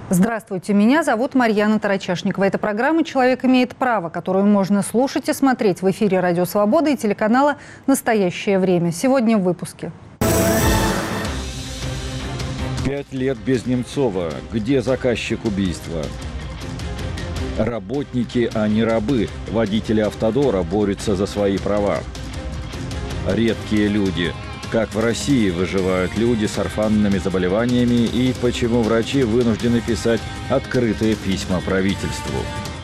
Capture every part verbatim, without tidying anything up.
Здравствуйте, меня зовут Марьяна Тарачашникова. Это программа «Человек имеет право», которую можно слушать и смотреть в эфире «Радио Свобода» и телеканала «Настоящее время». Сегодня в выпуске. Пять лет без Немцова. Где заказчик убийства? Работники, а не рабы. Водители автодора борются за свои права. Редкие люди. Как в России выживают люди с орфанными заболеваниями и почему врачи вынуждены писать открытые письма правительству.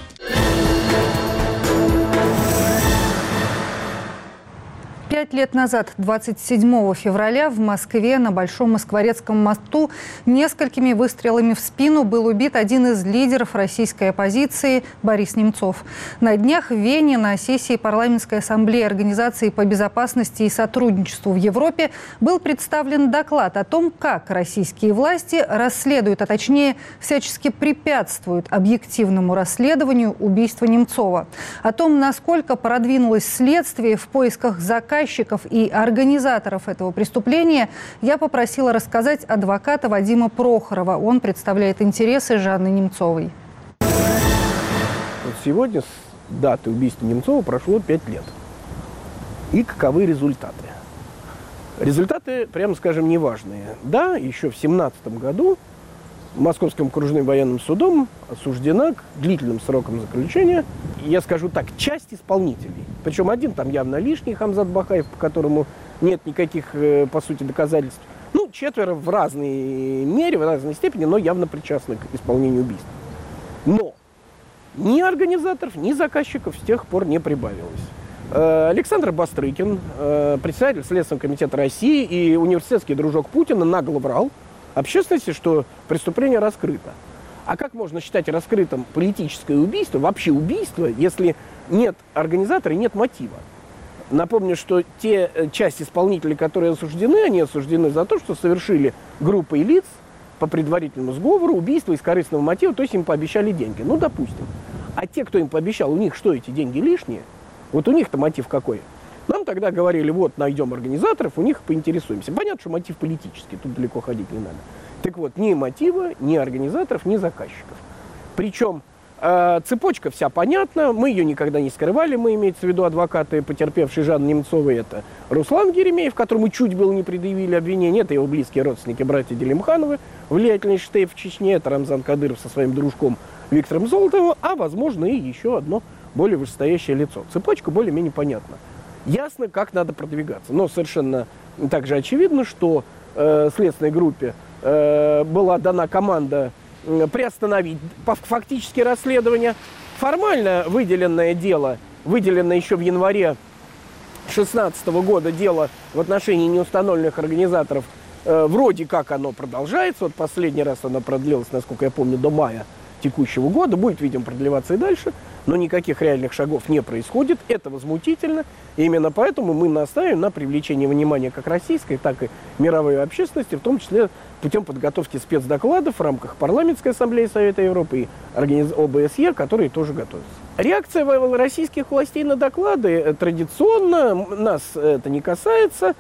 Пять лет назад, двадцать седьмого февраля, в Москве на Большом Москворецком мосту несколькими выстрелами в спину был убит один из лидеров российской оппозиции Борис Немцов. На днях в Вене на сессии Парламентской ассамблеи Организации по безопасности и сотрудничеству в Европе был представлен доклад о том, как российские власти расследуют, а точнее всячески препятствуют объективному расследованию убийства Немцова. О том, насколько продвинулось следствие в поисках заказчиков и организаторов этого преступления, я попросила рассказать адвоката Вадима Прохорова. Он представляет интересы Жанны Немцовой. Вот сегодня с даты убийства Немцова прошло пять лет. И каковы результаты? Результаты, прямо скажем, неважные. Да, еще в семнадцатом году Московским окружным военным судом осуждена к длительным срокам заключения, я скажу так, часть исполнителей. Причем один там явно лишний, Хамзат Бахаев, по которому нет никаких, по сути, доказательств. Ну, четверо в разной мере, в разной степени, но явно причастны к исполнению убийств. Но ни организаторов, ни заказчиков с тех пор не прибавилось. Александр Бастрыкин, председатель Следственного комитета России и университетский дружок Путина, нагло врал общественности, что преступление раскрыто. А как можно считать раскрытым политическое убийство, вообще убийство, если нет организатора и нет мотива? Напомню, что те часть исполнителей, которые осуждены, они осуждены за то, что совершили группой лиц по предварительному сговору убийство из корыстного мотива, то есть им пообещали деньги. Ну, допустим. А те, кто им пообещал, у них что, эти деньги лишние? Вот у них-то мотив какой? Нам тогда говорили, вот, найдем организаторов, у них поинтересуемся. Понятно, что мотив политический, тут далеко ходить не надо. Так вот, ни мотива, ни организаторов, ни заказчиков. Причем э, цепочка вся понятна, мы ее никогда не скрывали, мы, имеется в виду адвокаты, потерпевшие Жанны Немцовой, это Руслан Геремеев, которому чуть было не предъявили обвинение, это его близкие родственники, братья Делимхановы, влиятельнейший штейф в Чечне, это Рамзан Кадыров со своим дружком Виктором Золотовым, а, возможно, и еще одно более вышестоящее лицо. Цепочка более-менее понятна. Ясно, как надо продвигаться. Но совершенно также очевидно, что э, следственной группе э, была дана команда э, приостановить фактически расследование. Формально выделенное дело, выделенное еще в январе две тысячи шестнадцатого года дело в отношении неустановленных организаторов, э, вроде как оно продолжается. Вот последний раз оно продлилось, насколько я помню, до мая текущего года. Будет, видимо, продлеваться и дальше. Но никаких реальных шагов не происходит. Это возмутительно. И именно поэтому мы настаиваем на привлечении внимания как российской, так и мировой общественности, в том числе путем подготовки спецдокладов в рамках Парламентской ассамблеи Совета Европы и О Б С Е, которые тоже готовятся. Реакция российских властей на доклады традиционно, нас это не касается.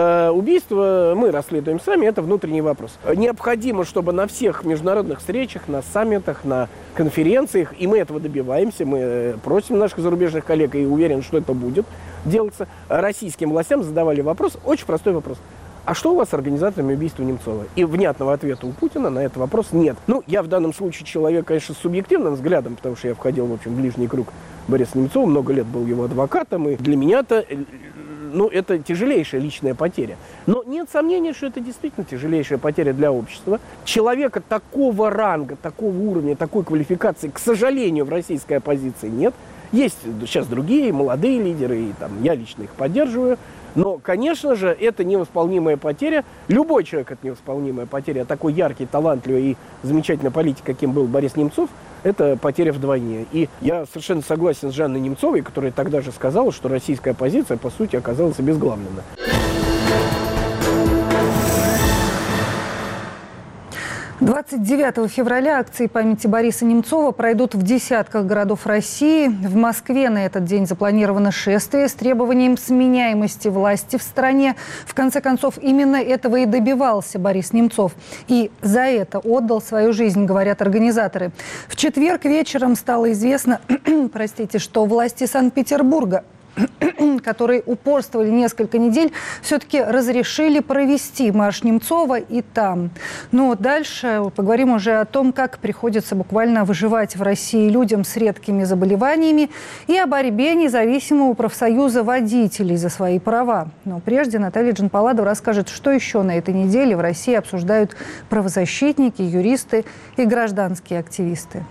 Убийство мы расследуем сами, это внутренний вопрос. Необходимо, чтобы на всех международных встречах, на саммитах, на конференциях, и мы этого добиваемся, мы просим наших зарубежных коллег, и уверен, что это будет делаться, российским властям задавали вопрос, очень простой вопрос. А что у вас с организаторами убийства Немцова? И внятного ответа у Путина на этот вопрос нет. Ну, я в данном случае человек, конечно, с субъективным взглядом, потому что я входил, в общем, в ближний круг Бориса Немцова, много лет был его адвокатом, и для меня-то... Ну, это тяжелейшая личная потеря. Но нет сомнения, что это действительно тяжелейшая потеря для общества. Человека такого ранга, такого уровня, такой квалификации, к сожалению, в российской оппозиции нет. Есть сейчас другие молодые лидеры, и там, я лично их поддерживаю. Но, конечно же, это невосполнимая потеря. Любой человек — это невосполнимая потеря. А такой яркий, талантливый и замечательный политик, каким был Борис Немцов, это потеря вдвойне. И я совершенно согласен с Жанной Немцовой, которая тогда же сказала, что российская оппозиция, по сути, оказалась обезглавлена. двадцать девятого февраля акции памяти Бориса Немцова пройдут в десятках городов России. В Москве на этот день запланировано шествие с требованием сменяемости власти в стране. В конце концов, именно этого и добивался Борис Немцов. И за это отдал свою жизнь, говорят организаторы. В четверг вечером стало известно, простите, что власти Санкт-Петербурга, которые упорствовали несколько недель, все-таки разрешили провести марш Немцова и там. Но дальше поговорим уже о том, как приходится буквально выживать в России людям с редкими заболеваниями и о борьбе независимого профсоюза водителей за свои права. Но прежде Наталья Джанпаладова расскажет, что еще на этой неделе в России обсуждают правозащитники, юристы и гражданские активисты.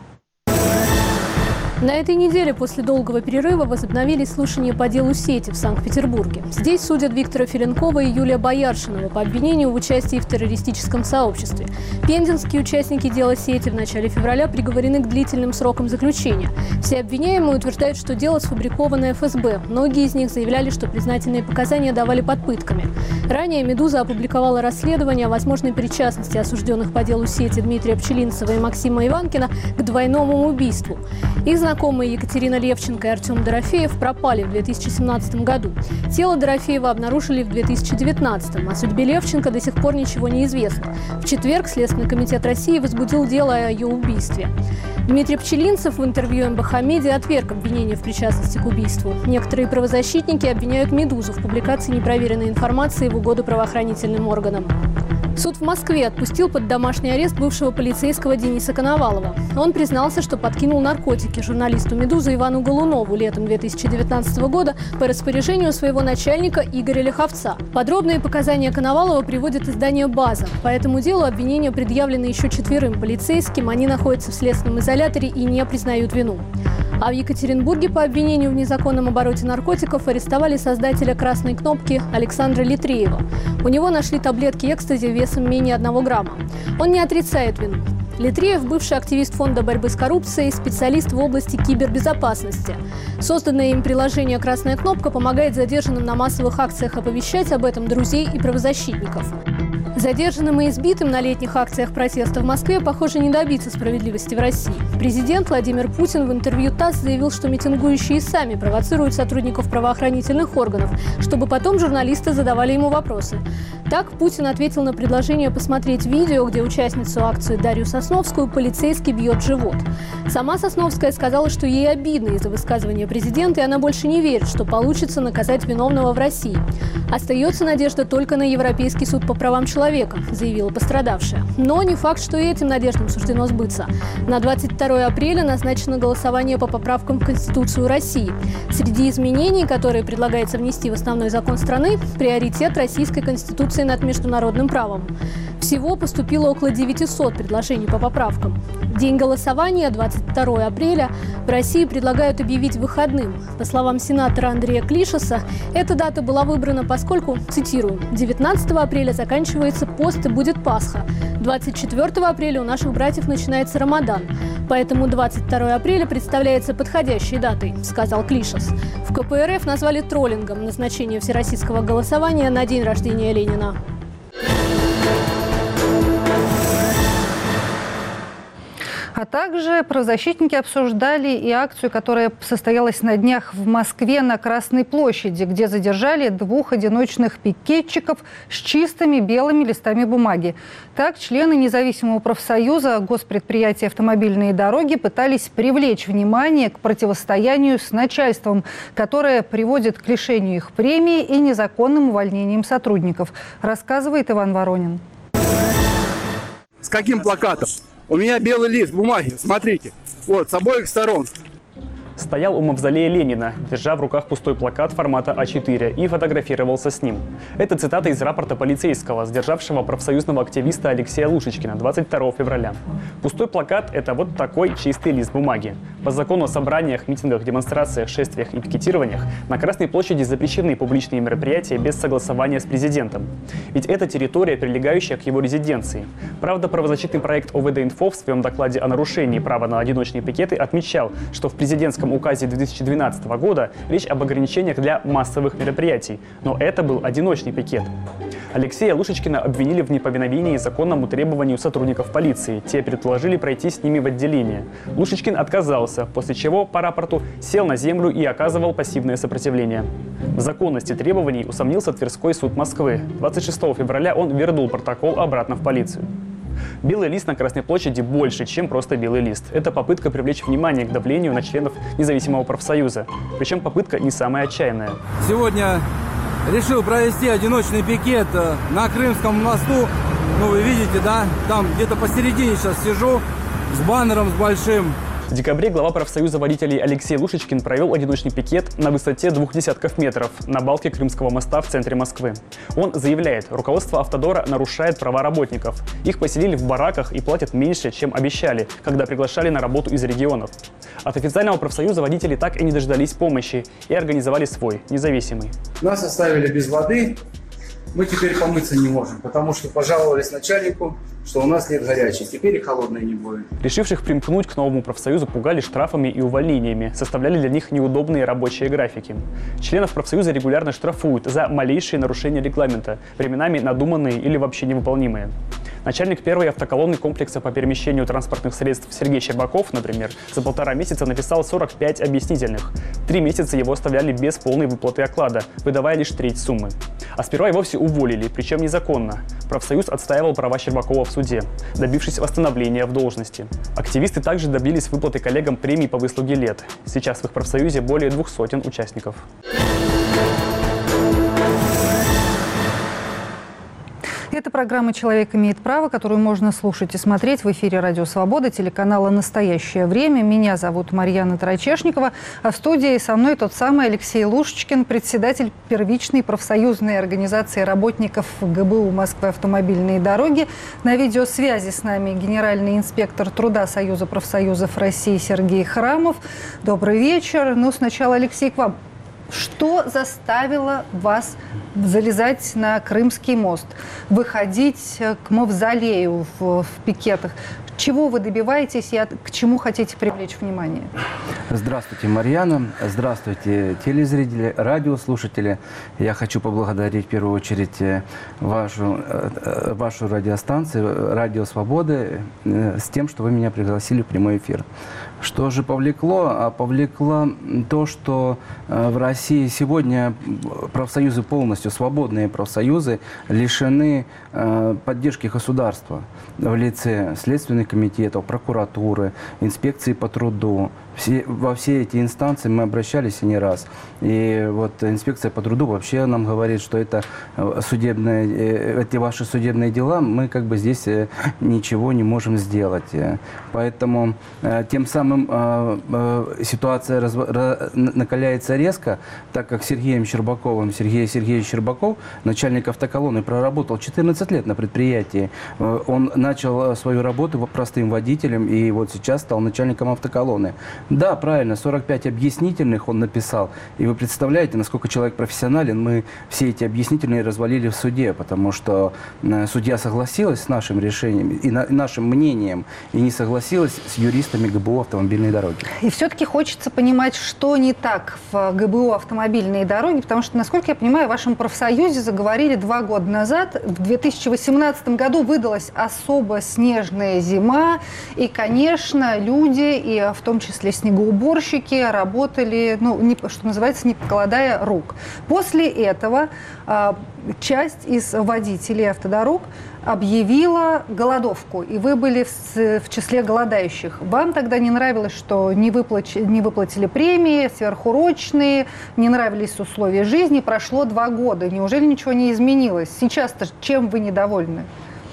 На этой неделе после долгого перерыва возобновились слушания по делу сети в Санкт-Петербурге. Здесь судят Виктора Ференкова и Юлия Бояршинова по обвинению в участии в террористическом сообществе. Пензенские участники дела сети в начале февраля приговорены к длительным срокам заключения. Все обвиняемые утверждают, что дело сфабрикованное эф эс бэ. Многие из них заявляли, что признательные показания давали под пытками. Ранее «Медуза» опубликовала расследование о возможной причастности осужденных по делу сети Дмитрия Пчелинцева и Максима Иванкина к двойному убийству. Их знакомые Екатерина Левченко и Артем Дорофеев пропали в две тысячи семнадцатом году. Тело Дорофеева обнаружили в две тысячи девятнадцатом. О судьбе Левченко до сих пор ничего не известно. В четверг Следственный комитет России возбудил дело о ее убийстве. Дмитрий Пчелинцев в интервью эм бэ ха Медиа отверг обвинение в причастности к убийству. Некоторые правозащитники обвиняют «Медузу» в публикации непроверенной информации в угоду правоохранительным органам. Суд в Москве отпустил под домашний арест бывшего полицейского Дениса Коновалова. Он признался, что подкинул наркотики журналисту «Медузы» Ивану Голунову летом две тысячи девятнадцатого года по распоряжению своего начальника Игоря Лиховца. Подробные показания Коновалова приводит издание «База». По этому делу обвинения предъявлены еще четверым полицейским. Они находятся в следственном изоляторе и не признают вину. А в Екатеринбурге по обвинению в незаконном обороте наркотиков арестовали создателя «Красной кнопки» Александра Литреева. У него нашли таблетки экстази весом менее одного грамма. Он не отрицает вину. Литреев – бывший активист Фонда борьбы с коррупцией, специалист в области кибербезопасности. Созданное им приложение «Красная кнопка» помогает задержанным на массовых акциях оповещать об этом друзей и правозащитников. Задержанным и избитым на летних акциях протеста в Москве, похоже, не добиться справедливости в России. Президент Владимир Путин в интервью ТАСС заявил, что митингующие сами провоцируют сотрудников правоохранительных органов, чтобы потом журналисты задавали ему вопросы. Так Путин ответил на предложение посмотреть видео, где участницу акции Дарью Сосновскую полицейский бьет в живот. Сама Сосновская сказала, что ей обидно из-за высказывания президента, и она больше не верит, что получится наказать виновного в России. Остается надежда только на Европейский суд по правам человека, заявила пострадавшая. Но не факт, что и этим надеждам суждено сбыться. На двадцать второе апреля назначено голосование по поправкам в Конституцию России. Среди изменений, которые предлагается внести в основной закон страны, приоритет Российской Конституции над международным правом. Всего поступило около девятисот предложений по поправкам. День голосования, двадцать второе апреля, в России предлагают объявить выходным. По словам сенатора Андрея Клишеса, эта дата была выбрана, поскольку, цитирую, девятнадцатого апреля заканчивается пост и будет Пасха. двадцать четвёртого апреля у наших братьев начинается Рамадан. Поэтому двадцать второе апреля представляется подходящей датой, сказал Клишес. В ка пэ эр эф назвали троллингом назначение всероссийского голосования на день рождения Ленина. А также правозащитники обсуждали и акцию, которая состоялась на днях в Москве на Красной площади, где задержали двух одиночных пикетчиков с чистыми белыми листами бумаги. Так, члены независимого профсоюза Госпредприятия «Автомобильные дороги» пытались привлечь внимание к противостоянию с начальством, которое приводит к лишению их премии и незаконным увольнениям сотрудников, рассказывает Иван Воронин. С каким плакатом? У меня белый лист бумаги, смотрите, вот, с обоих сторон. Стоял у мавзолея Ленина, держа в руках пустой плакат формата а четыре и фотографировался с ним. Это цитата из рапорта полицейского, сдержавшего профсоюзного активиста Алексея Лушечкина двадцать второго февраля. Пустой плакат – это вот такой чистый лист бумаги. По закону о собраниях, митингах, демонстрациях, шествиях и пикетированиях на Красной площади запрещены публичные мероприятия без согласования с президентом. Ведь это территория, прилегающая к его резиденции. Правда, правозащитный проект о вэ дэ-Инфо в своем докладе о нарушении права на одиночные пикеты отмечал, что в президентском указе две тысячи двенадцатого года речь об ограничениях для массовых мероприятий, но это был одиночный пикет. Алексея Лушечкина обвинили в неповиновении законному требованию сотрудников полиции. Те предложили пройти с ними в отделение. Лушечкин отказался, после чего по рапорту сел на землю и оказывал пассивное сопротивление. В законности требований усомнился Тверской суд Москвы. двадцать шестого февраля он вернул протокол обратно в полицию. Белый лист на Красной площади больше, чем просто белый лист. Это попытка привлечь внимание к давлению на членов независимого профсоюза. Причем попытка не самая отчаянная. Сегодня решил провести одиночный пикет на Крымском мосту. Ну, вы видите, да? Там где-то посередине сейчас сижу с баннером с большим. В декабре глава профсоюза водителей Алексей Лушечкин провел одиночный пикет на высоте двух десятков метров на балке Крымского моста в центре Москвы. Он заявляет, руководство «Автодора» нарушает права работников. Их поселили в бараках и платят меньше, чем обещали, когда приглашали на работу из регионов. От официального профсоюза водители так и не дождались помощи и организовали свой, независимый. Нас оставили без воды. Мы теперь помыться не можем, потому что пожаловались начальнику, что у нас нет горячей. Теперь и холодной не будет. Решивших примкнуть к новому профсоюзу пугали штрафами и увольнениями, составляли для них неудобные рабочие графики. Членов профсоюза регулярно штрафуют за малейшие нарушения регламента, временами надуманные или вообще невыполнимые. Начальник первой автоколонны комплекса по перемещению транспортных средств Сергей Щербаков, например, за полтора месяца написал сорок пять объяснительных. Три месяца его оставляли без полной выплаты оклада, выдавая лишь треть суммы. А сперва и вовсе уволили, причем незаконно. Профсоюз отстаивал права Щербакова в суде, добившись восстановления в должности. Активисты также добились выплаты коллегам премий по выслуге лет. Сейчас в их профсоюзе более двух сотен участников. Это программа «Человек имеет право», которую можно слушать и смотреть в эфире «Радио Свобода», телеканала «Настоящее время». Меня зовут Марьяна Тарачешникова, а в студии со мной тот самый Алексей Лушечкин, председатель первичной профсоюзной организации работников ГБУ Москвы «Автомобильные дороги». На видеосвязи с нами генеральный инспектор труда Союза профсоюзов России Сергей Храмов. Добрый вечер. Ну, сначала, Алексей, к вам. Что заставило вас залезать на Крымский мост, выходить к мавзолею в, в пикетах? Чего вы добиваетесь и от, к чему хотите привлечь внимание? Здравствуйте, Марьяна. Здравствуйте, телезрители, радиослушатели. Я хочу поблагодарить в первую очередь вашу, вашу радиостанцию «Радио Свободы» с тем, что вы меня пригласили в прямой эфир. Что же повлекло? А повлекло то, что в России сегодня профсоюзы полностью, свободные профсоюзы, лишены поддержки государства в лице следственных комитетов, прокуратуры, инспекции по труду. Все, во все эти инстанции мы обращались и не раз. И вот инспекция по труду вообще нам говорит, что это судебные, эти ваши судебные дела, мы как бы здесь ничего не можем сделать. Поэтому тем самым ситуация раз, накаляется резко, так как Сергеем Щербаковым, Сергей Сергеевич Щербаков, начальник автоколонны, проработал четырнадцать лет на предприятии. Он начал свою работу простым водителем и вот сейчас стал начальником автоколонны. Да, правильно, сорок пять объяснительных он написал. И вы представляете, насколько человек профессионален. Мы все эти объяснительные развалили в суде, потому что судья согласилась с нашим решением и на, нашим мнением, и не согласилась с юристами ГБУ «Автомобильные дороги». И все-таки хочется понимать, что не так в ГБУ «Автомобильные дороги», потому что, насколько я понимаю, в вашем профсоюзе заговорили два года назад. В две тысячи восемнадцатом году выдалась особо снежная зима, и, конечно, люди, и в том числе снегоуборщики, работали, ну, не, что называется, не покладая рук. После этого э, часть из водителей автодорог объявила голодовку, и вы были в, в числе голодающих. Вам тогда не нравилось, что не, выплач, не выплатили премии, сверхурочные, не нравились условия жизни. Прошло два года. Неужели ничего не изменилось? Сейчас-то чем вы недовольны?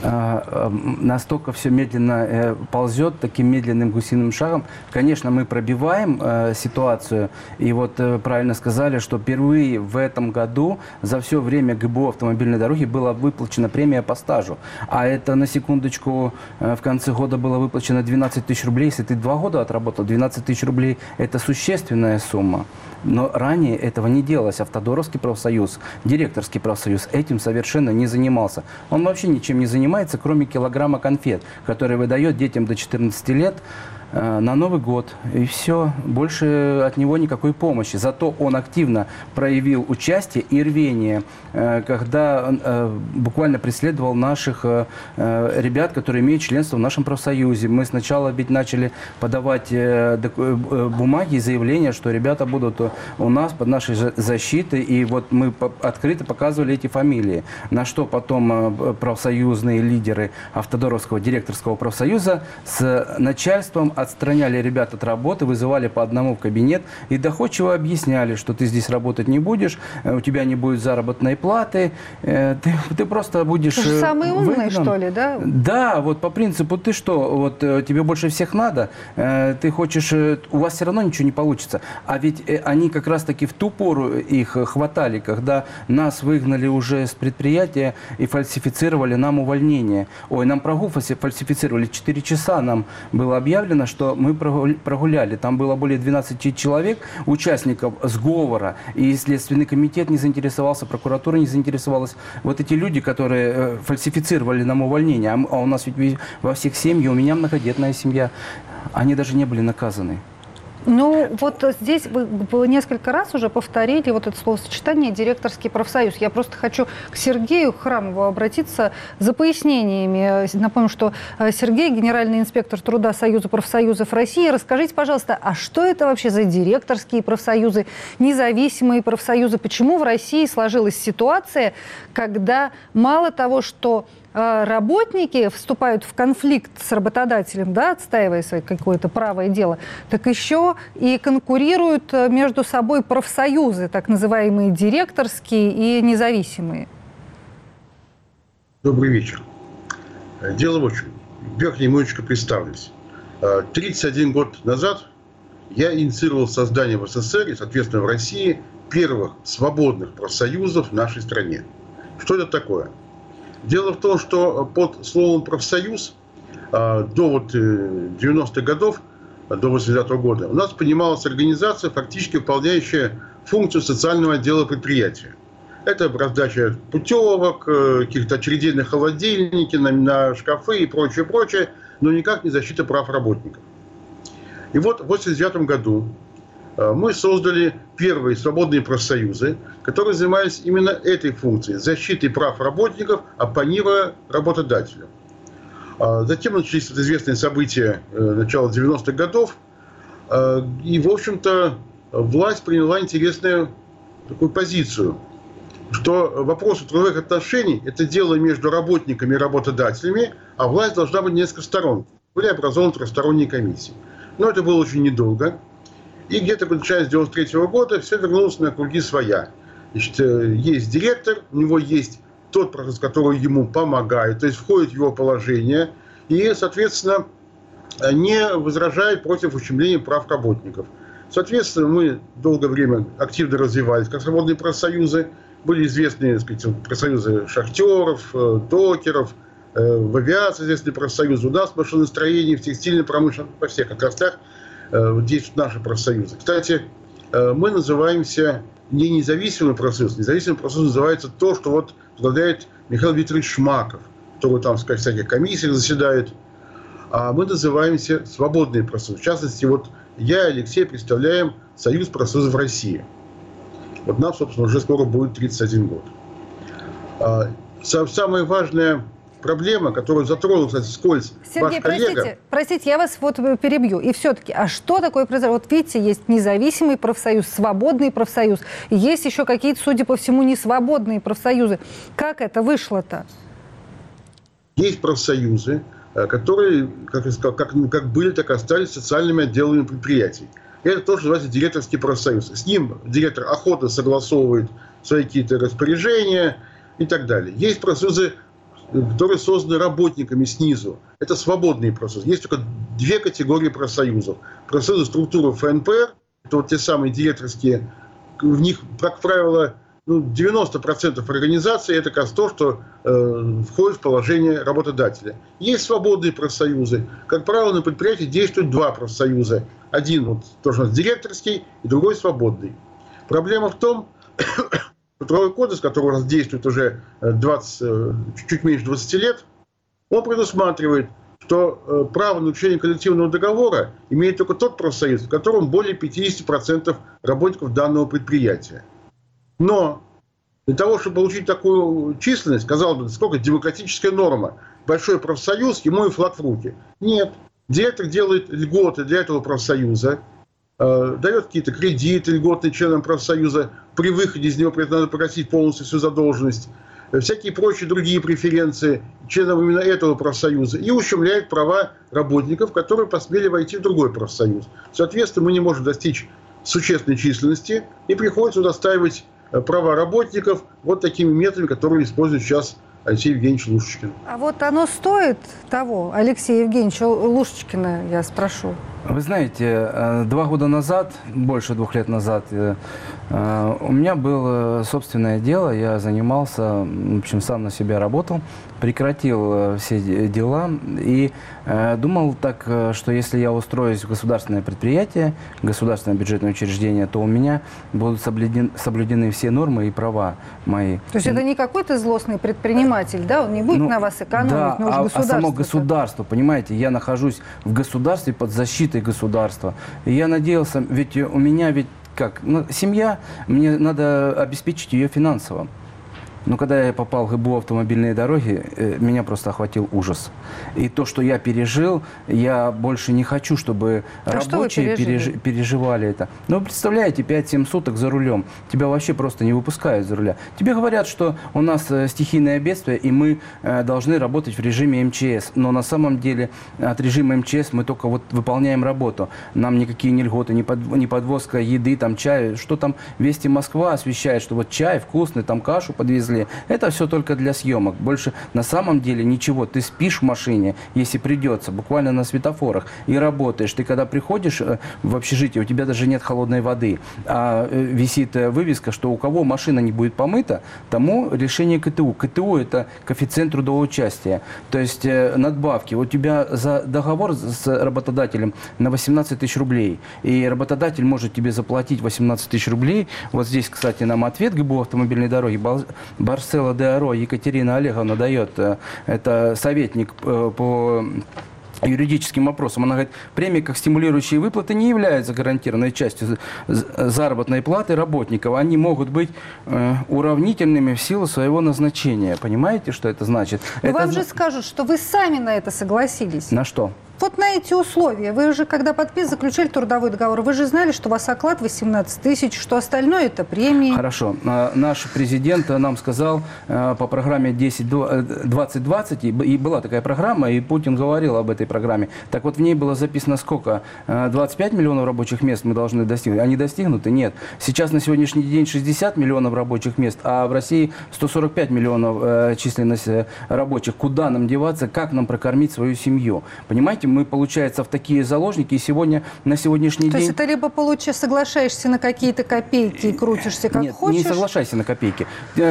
Настолько все медленно э, ползет, таким медленным гусиным шагом. Конечно, мы пробиваем э, ситуацию. И вот э, правильно сказали, что впервые в этом году за все время ГБУ «Автомобильной дороги» была выплачена премия по стажу. А это, на секундочку, э, в конце года было выплачено двенадцать тысяч рублей. Если ты два года отработал, двенадцать тысяч рублей – это существенная сумма. Но ранее этого не делалось. Автодоровский профсоюз, директорский профсоюз этим совершенно не занимался. Он вообще ничем не занимается, кроме килограмма конфет, которые выдает детям до четырнадцати лет на Новый год, и все, больше от него никакой помощи. Зато он активно проявил участие и рвение, когда буквально преследовал наших ребят, которые имеют членство в нашем профсоюзе. Мы сначала ведь начали подавать бумаги и заявления, что ребята будут у нас под нашей защитой, и вот мы открыто показывали эти фамилии. На что потом профсоюзные лидеры Автодоровского директорского профсоюза с начальством отстраняли ребят от работы, вызывали по одному в кабинет и доходчиво объясняли, что ты здесь работать не будешь, у тебя не будет заработной платы, ты, ты просто будешь... Ты же самый умный, выгнан. что ли, да? Да, вот по принципу, ты что, вот тебе больше всех надо, ты хочешь, у вас все равно ничего не получится. А ведь они как раз-таки в ту пору их хватали, когда нас выгнали уже с предприятия и фальсифицировали нам увольнение. Ой, нам прогул фальсифицировали. четыре часа нам было объявлено, что мы прогуляли. Там было более двенадцати человек, участников сговора. И Следственный комитет не заинтересовался, прокуратура не заинтересовалась. Вот эти люди, которые фальсифицировали нам увольнение, а у нас ведь во всех семьях, у меня многодетная семья, они даже не были наказаны. Ну, вот здесь вы, вы несколько раз уже повторили вот это словосочетание «директорский профсоюз». Я просто хочу к Сергею Храмову обратиться за пояснениями. Напомню, что Сергей, генеральный инспектор труда Союза профсоюзов России. Расскажите, пожалуйста, а что это вообще за директорские профсоюзы, независимые профсоюзы? Почему в России сложилась ситуация, когда мало того, что работники вступают в конфликт с работодателем, да, отстаивая свое какое-то правое дело, так еще и конкурируют между собой профсоюзы, так называемые директорские и независимые? Добрый вечер. Дело в чем. Я немножечко представлюсь. тридцать один год назад я инициировал создание в СССР и, соответственно, в России первых свободных профсоюзов в нашей стране. Что это такое? Дело в том, что под словом «профсоюз» до вот девяностых годов, до восьмидесятого года, у нас понималась организация, фактически выполняющая функцию социального отдела предприятия. Это раздача путевок, каких-то очередей на холодильники, на, на шкафы и прочее, прочее, но никак не защита прав работников. И вот в восемьдесят девятом году мы создали первые свободные профсоюзы, которые занимались именно этой функцией – защитой прав работников, оппонируя работодателю. Затем начались вот известные события начала девяностых годов, и, в общем-то, власть приняла интересную такую позицию, что вопросы трудовых отношений – это дело между работниками и работодателями, а власть должна быть несколько сторон. Были образованы трехсторонние комиссии. Но это было очень недолго. И где-то начиная с девяносто третьего года все вернулось на круги своя. Значит, есть директор, у него есть тот процесс, который ему помогает, то есть входит в его положение и, соответственно, не возражает против ущемления прав работников. Соответственно, мы долгое время активно развивались как свободные профсоюзы. Были известные, так сказать, профсоюзы шахтеров, докеров, в авиации известные профсоюзы, у нас в машиностроении, в текстильной промышленности, во всех отраслях действуют наши профсоюзы. Кстати, мы называемся не независимый профсоюз. Независимый профсоюз называется то, что вот возглавляет Михаил Викторович Шмаков, который там, сказать, в всяких комиссиях заседает. А мы называемся свободные профсоюзы. В частности, вот я и Алексей представляем Союз профсоюзов России. Вот нам, собственно, уже скоро будет тридцать один год. Самое важное... проблема, которую затронул, кстати, вскользь Сергей, ваш коллега. простите, простите, я вас вот перебью. И все-таки, а что такое произошло? Вот видите, есть независимый профсоюз, свободный профсоюз, и есть еще какие-то, судя по всему, несвободные профсоюзы. Как это вышло-то? Есть профсоюзы, которые, как, я сказал, как, как были, так и остались социальными отделами предприятий. Это тоже называется директорский профсоюз. С ним директор охотно согласовывает свои какие-то распоряжения и так далее. Есть профсоюзы, которые созданы работниками снизу. Это свободные профсоюзы. Есть только две категории профсоюзов. Профсоюзы структуры эф эн пэ эр, это вот те самые директорские, в них, как правило, ну, девяносто процентов организации это как раз то, что э, входит в положение работодателя. Есть свободные профсоюзы. Как правило, на предприятии действуют два профсоюза. Один вот тоже у нас директорский, и другой свободный. Проблема в том, Трудовой кодекс, который у нас действует уже двадцать, чуть меньше двадцати лет, он предусматривает, что э, право на заключение коллективного договора имеет только тот профсоюз, в котором более пятьдесят процентов работников данного предприятия. Но для того, чтобы получить такую численность, казалось бы, сколько демократическая норма, большой профсоюз, ему и флаг в руки. Нет. Директор делает льготы для этого профсоюза, э, дает какие-то кредиты льготные членам профсоюза, при выходе из него надо погасить полностью всю задолженность, всякие прочие другие преференции членам именно этого профсоюза и ущемляет права работников, которые посмели войти в другой профсоюз. Соответственно, мы не можем достичь существенной численности и приходится удостаивать права работников вот такими методами, которые использует сейчас Алексей Евгеньевич Лушечкин. А вот оно стоит того, Алексея Евгеньевича Лушечкина, я спрошу? Вы знаете, два года назад, больше двух лет назад, у меня было собственное дело, я занимался, в общем, сам на себя работал, прекратил все дела и думал так, что если я устроюсь в государственное предприятие, государственное бюджетное учреждение, то у меня будут соблюдены, соблюдены все нормы и права мои. То есть это не какой-то злостный предприниматель, да? Он не будет ну, на вас экономить, да, но уж а, государство. а само государство, понимаете, я нахожусь в государстве под защитой государства. И я надеялся, ведь у меня ведь как, ну, семья, мне надо обеспечить ее финансово. Но когда я попал в ГБУ «Автомобильные дороги», меня просто охватил ужас. И то, что я пережил, я больше не хочу, чтобы а рабочие переж... переживали это. Но вы представляете, пять-семь суток за рулем. Тебя вообще просто не выпускают за руля. Тебе говорят, что у нас стихийное бедствие, и мы должны работать в режиме МЧС. Но на самом деле от режима МЧС мы только вот выполняем работу. Нам никакие ни льготы, ни, под... ни подвозка еды, там чай. Что там Вести Москва освещает, что вот чай вкусный, там кашу подвезли. Это все только для съемок. Больше на самом деле ничего. Ты спишь в машине, если придется, буквально на светофорах, и работаешь. Ты когда приходишь в общежитие, у тебя даже нет холодной воды. А висит вывеска, что у кого машина не будет помыта, тому решение КТУ. КТУ – это коэффициент трудового участия. То есть надбавки. У тебя за договор с работодателем на восемнадцать тысяч рублей. И работодатель может тебе заплатить восемнадцать тысяч рублей. Вот здесь, кстати, нам ответ ГБУ «Автомобильные дороги». Барсела ДРО Екатерина Олеговна дает, это советник по юридическим вопросам. Она говорит, премии как стимулирующие выплаты не являются гарантированной частью заработной платы работников. Они могут быть э, уравнительными в силу своего назначения. Понимаете, что это значит? Но это... вам же скажут, что вы сами на это согласились. На что? Вот на эти условия. Вы же, когда подпис заключали трудовой договор, вы же знали, что у вас оклад восемнадцать тысяч, что остальное это премии. Хорошо. Наш президент нам сказал по программе десять двадцать двадцать, и была такая программа, и Путин говорил об этой программе. Так вот, в ней было записано сколько? двадцать пять миллионов рабочих мест мы должны достигнуть. Они достигнуты? Нет. Сейчас на сегодняшний день шестьдесят миллионов рабочих мест, а в России сто сорок пять миллионов численность рабочих. Куда нам деваться? Как нам прокормить свою семью? Понимаете? Мы, получается, в такие заложники, и сегодня, на сегодняшний То день... То есть это либо получаешь, соглашаешься на какие-то копейки и крутишься как Нет, хочешь? не соглашайся на копейки.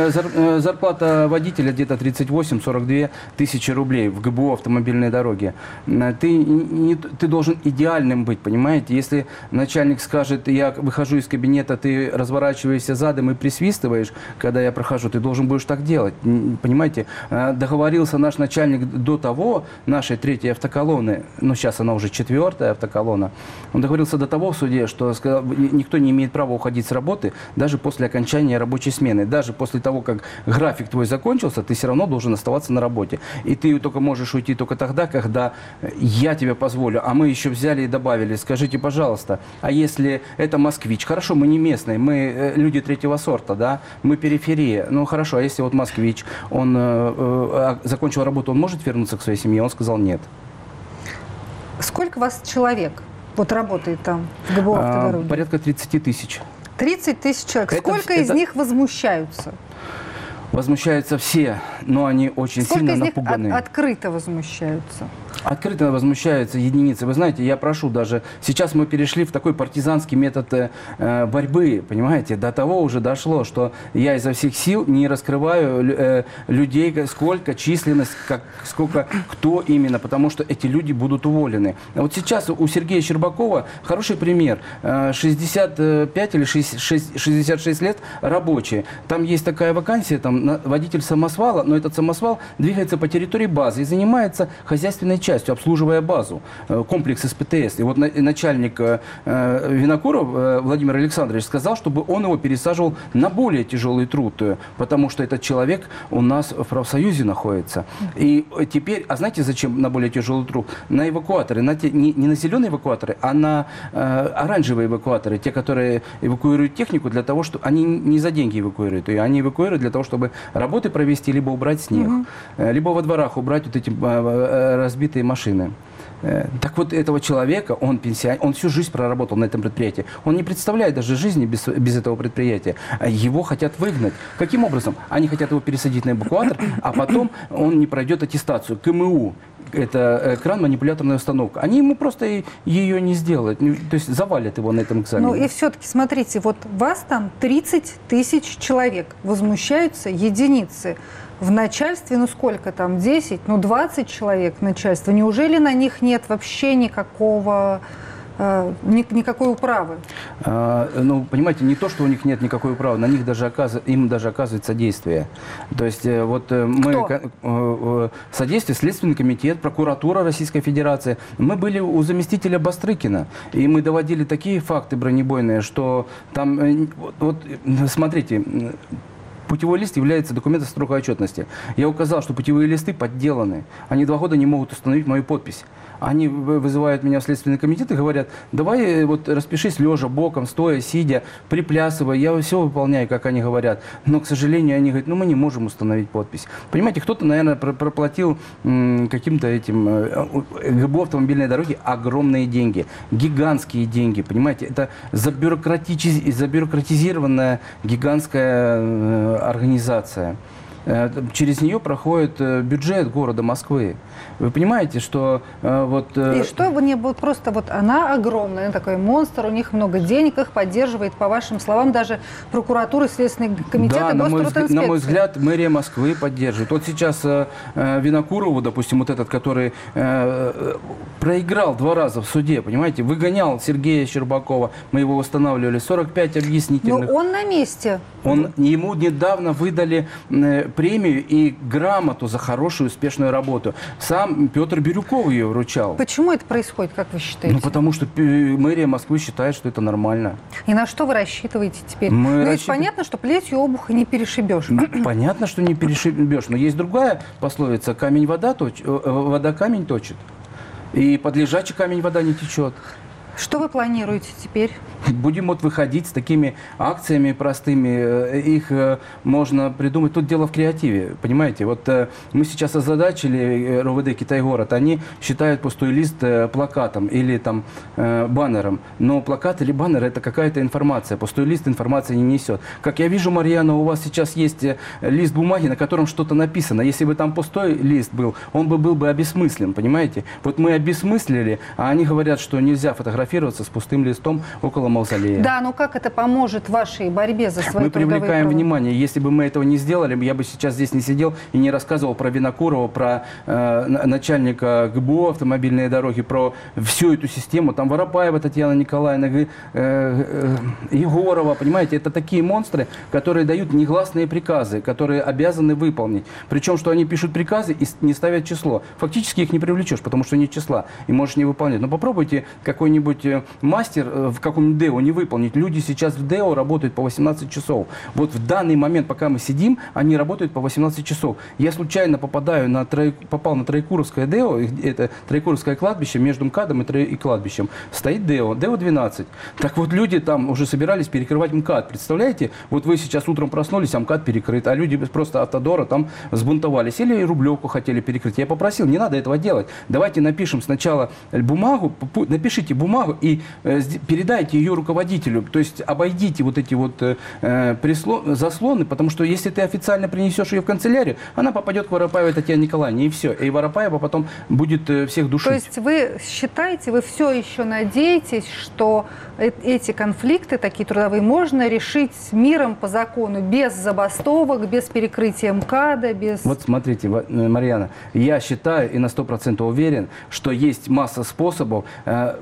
Зарплата водителя где-то тридцать восемь — сорок две тысячи рублей в ГБУ «Автомобильные дороги». Ты, не, ты должен идеальным быть, понимаете? Если начальник скажет, я выхожу из кабинета, ты разворачиваешься задом и присвистываешь, когда я прохожу, ты должен будешь так делать, понимаете? Договорился наш начальник до того, нашей третьей автоколонны, ну, сейчас она уже четвертая автоколонна. Он договорился до того в суде, что сказал, никто не имеет права уходить с работы даже после окончания рабочей смены. Даже после того, как график твой закончился, ты все равно должен оставаться на работе. И ты только можешь уйти только тогда, когда я тебе позволю. А мы еще взяли и добавили, скажите, пожалуйста, а если это москвич? Хорошо, мы не местные, мы люди третьего сорта, да, мы периферия. Ну, хорошо, а если вот москвич, он э, э, закончил работу, он может вернуться к своей семье? Он сказал нет. Сколько вас человек вот работает там, в ГБУ «Автодороги»? А, порядка тридцать тысяч. тридцать тысяч человек. Это, Сколько это... из них возмущаются? Возмущаются все, но они очень Сколько сильно из них напуганы. От, открыто возмущаются? Открыто возмущаются единицы. Вы знаете, я прошу даже... Сейчас мы перешли в такой партизанский метод э, борьбы, понимаете? До того уже дошло, что я изо всех сил не раскрываю э, людей, сколько численность, как, сколько, кто именно, потому что эти люди будут уволены. А вот сейчас у Сергея Щербакова хороший пример. шестьдесят пять или шестьдесят шесть лет рабочие. Там есть такая вакансия, там водитель самосвала, но этот самосвал двигается по территории базы и занимается хозяйственной частью. частью, обслуживая базу, комплекс эс пэ тэ эс. И вот начальник Винокуров Владимир Александрович сказал, чтобы он его пересаживал на более тяжелый труд, потому что этот человек у нас в профсоюзе находится. И теперь, а знаете, зачем на более тяжелый труд? На эвакуаторы, на те, не, не на зеленые эвакуаторы, а на э, оранжевые эвакуаторы, те, которые эвакуируют технику для того, что они не за деньги эвакуируют ее, они эвакуируют для того, чтобы работы провести, либо убрать снег, угу. либо во дворах убрать вот эти э, разбитые машины. Так вот, этого человека, он пенсионер, он всю жизнь проработал на этом предприятии. Он не представляет даже жизни без, без этого предприятия. Его хотят выгнать. Каким образом? Они хотят его пересадить на эвакуатор, а потом он не пройдет аттестацию. ка эм у. Это кран-манипуляторная установка. Они ему просто ее не сделают. То есть завалят его на этом экзамене. Ну и все-таки, смотрите, вот вас там тридцать тысяч человек. Возмущаются единицы. В начальстве, ну сколько там, десять, ну двадцать человек начальства. Неужели на них нет вообще никакого, э, ни, никакой управы? А, ну, понимаете, не то, что у них нет никакой управы, на них даже оказ... им даже оказывается содействие. То есть вот мы... Кто? Содействие, Следственный комитет, прокуратура Российской Федерации. Мы были у заместителя Бастрыкина, и мы доводили такие факты бронебойные, что там... Вот, вот смотрите... Путевой лист является документом строгой отчетности. Я указал, что путевые листы подделаны. Они два года не могут установить мою подпись. Они вызывают меня в Следственный комитет и говорят, давай вот распишись лежа, боком, стоя, сидя, приплясывая. Я все выполняю, как они говорят. Но, к сожалению, они говорят, ну мы не можем установить подпись. Понимаете, кто-то, наверное, проплатил каким-то этим гэ бэ о автомобильной дороги огромные деньги. Гигантские деньги, понимаете. Это забюрократиз... забюрократизированная гигантская организация. Через нее проходит бюджет города Москвы. Вы понимаете, что э, вот... Э... И что вы не вот просто вот она огромная, она такой монстр, у них много денег, их поддерживает, по вашим словам, даже прокуратура, Следственный комитет да, и Гострудинспекция. На мой взгляд, мэрия Москвы поддерживает. Вот сейчас э, Винокурову, допустим, вот этот, который э, проиграл два раза в суде, понимаете, выгонял Сергея Щербакова, мы его восстанавливали, сорок пять объяснительных. Но он на месте. Он, ему недавно выдали э, премию и грамоту за хорошую, успешную работу. Сам Петр Бирюков ее вручал. Почему это происходит, как вы считаете? Ну, потому что мэрия Москвы считает, что это нормально. И на что вы рассчитываете теперь? Мы ну, рассчитыв... ведь понятно, что плетью обуха не перешибешь. Понятно, что не перешибешь. Но есть другая пословица. Камень вода, точ... вода камень точит. И под лежачий камень вода не течет. Что вы планируете теперь? Будем вот выходить с такими акциями простыми. Их можно придумать. Тут дело в креативе, понимаете? Вот мы сейчас озадачили эр о вэ дэ Китай-город. Они считают пустой лист плакатом или там баннером. Но плакат или баннер – это какая-то информация. Пустой лист информации не несет. Как я вижу, Марьяна, у вас сейчас есть лист бумаги, на котором что-то написано. Если бы там пустой лист был, он бы был бы обесмыслен, понимаете? Вот мы обесмыслили, а они говорят, что нельзя фотографировать с пустым листом около мавзолея. Да, но как это поможет вашей борьбе за свои Мы привлекаем права? внимание. Если бы мы этого не сделали, я бы сейчас здесь не сидел и не рассказывал про Винокурова, про э, начальника гэ бэ о автомобильные дороги, про всю эту систему. Там Воропаева Татьяна Николаевна, э, э, Егорова, понимаете, это такие монстры, которые дают негласные приказы, которые обязаны выполнить. Причем, что они пишут приказы и не ставят число. Фактически их не привлечешь, потому что нет числа и можешь не выполнять. Но попробуйте какой-нибудь мастер в каком-нибудь ДЭО не выполнить. Люди сейчас в ДЭО работают по восемнадцать часов. Вот в данный момент, пока мы сидим, они работают по восемнадцать часов. Я случайно попадаю на Троек... попал на Троекуровское ДЭО, это Троекуровское кладбище, между МКАДом и, Тро... и кладбищем. Стоит ДЭО, ДЭО двенадцать. Так вот, люди там уже собирались перекрывать МКАД. Представляете? Вот вы сейчас утром проснулись, а МКАД перекрыт, а люди просто Автодора там сбунтовались. Или Рублевку хотели перекрыть. Я попросил, не надо этого делать. Давайте напишем сначала бумагу, напишите бумагу и э, передайте ее руководителю, то есть обойдите вот эти вот э, прислон, заслоны, потому что если ты официально принесешь ее в канцелярию, она попадет к Воропаевой Татьяне Николаевне, и все. И Воропаева потом будет э, всех душить. То есть вы считаете, вы все еще надеетесь, что э эти конфликты, такие трудовые, можно решить миром по закону, без забастовок, без перекрытия МКАДа, без... Вот смотрите, Марьяна, я считаю и на сто процентов уверен, что есть масса способов э, при,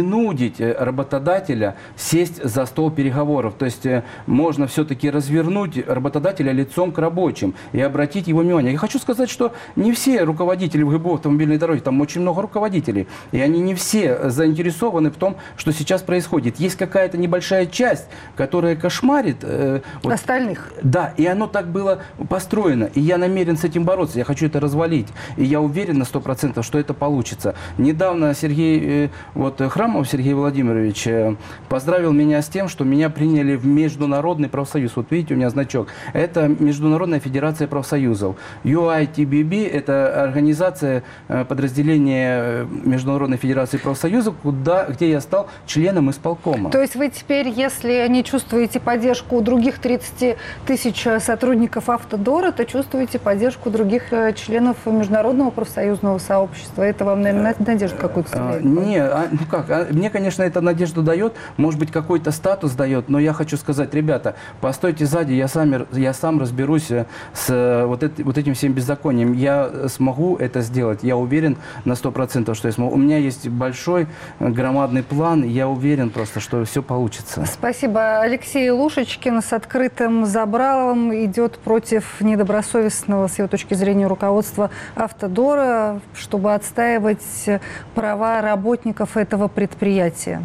принудить работодателя сесть за стол переговоров. То есть можно все-таки развернуть работодателя лицом к рабочим и обратить его внимание. Я хочу сказать, что не все руководители в ГБУ автомобильной дороги, там очень много руководителей, и они не все заинтересованы в том, что сейчас происходит. Есть какая-то небольшая часть, которая кошмарит э, вот, остальных. Да, и оно так было построено. И я намерен с этим бороться. Я хочу это развалить. И я уверен на сто процентов, что это получится. Недавно Сергей, э, вот Храмов Сергей Владимирович э, поздравил меня с тем, что меня приняли в Международный профсоюз. Вот видите, у меня значок. Это Международная федерация профсоюзов. ю ай ти би би – это организация, э, подразделение Международной федерации профсоюзов, куда, где я стал членом исполкома. То есть вы теперь, если не чувствуете поддержку других тридцати тысяч сотрудников Автодора, то чувствуете поддержку других членов Международного профсоюзного сообщества. Это вам, наверное, надежду какую-то вселяет? Не, а, ну как, а, мне, конечно, это надежду дает, может быть, какой-то статус дает, но я хочу сказать, ребята, постойте сзади, я, сами, я сам разберусь с вот, это, вот этим всем беззаконием. Я смогу это сделать, я уверен на сто процентов, что я смогу. У меня есть большой, громадный план, я уверен просто, что все получится. Спасибо. Алексей Лушечкин с открытым забралом идет против недобросовестного, с его точки зрения, руководства Автодора, чтобы отстаивать права работников этого предприятия.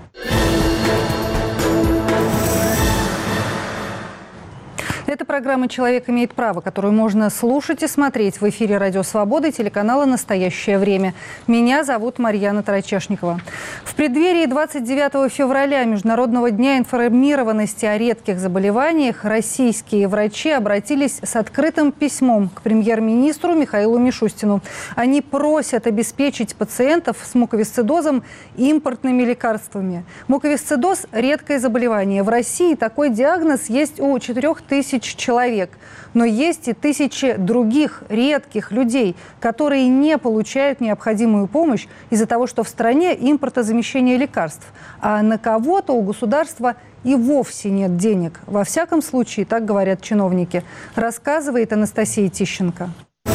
Это программа «Человек имеет право», которую можно слушать и смотреть в эфире «Радио Свобода» и телеканала «Настоящее время». Меня зовут Марьяна Тарачешникова. В преддверии двадцать девятого февраля, Международного дня информированности о редких заболеваниях, российские врачи обратились с открытым письмом к премьер-министру Михаилу Мишустину. Они просят обеспечить пациентов с муковисцидозом импортными лекарствами. Муковисцидоз – редкое заболевание. В России такой диагноз есть у четырёх тысяч человек. Но есть и тысячи других редких людей, которые не получают необходимую помощь из-за того, что в стране импортозамещение лекарств. А на кого-то у государства и вовсе нет денег. Во всяком случае, так говорят чиновники. Рассказывает Анастасия Тищенко.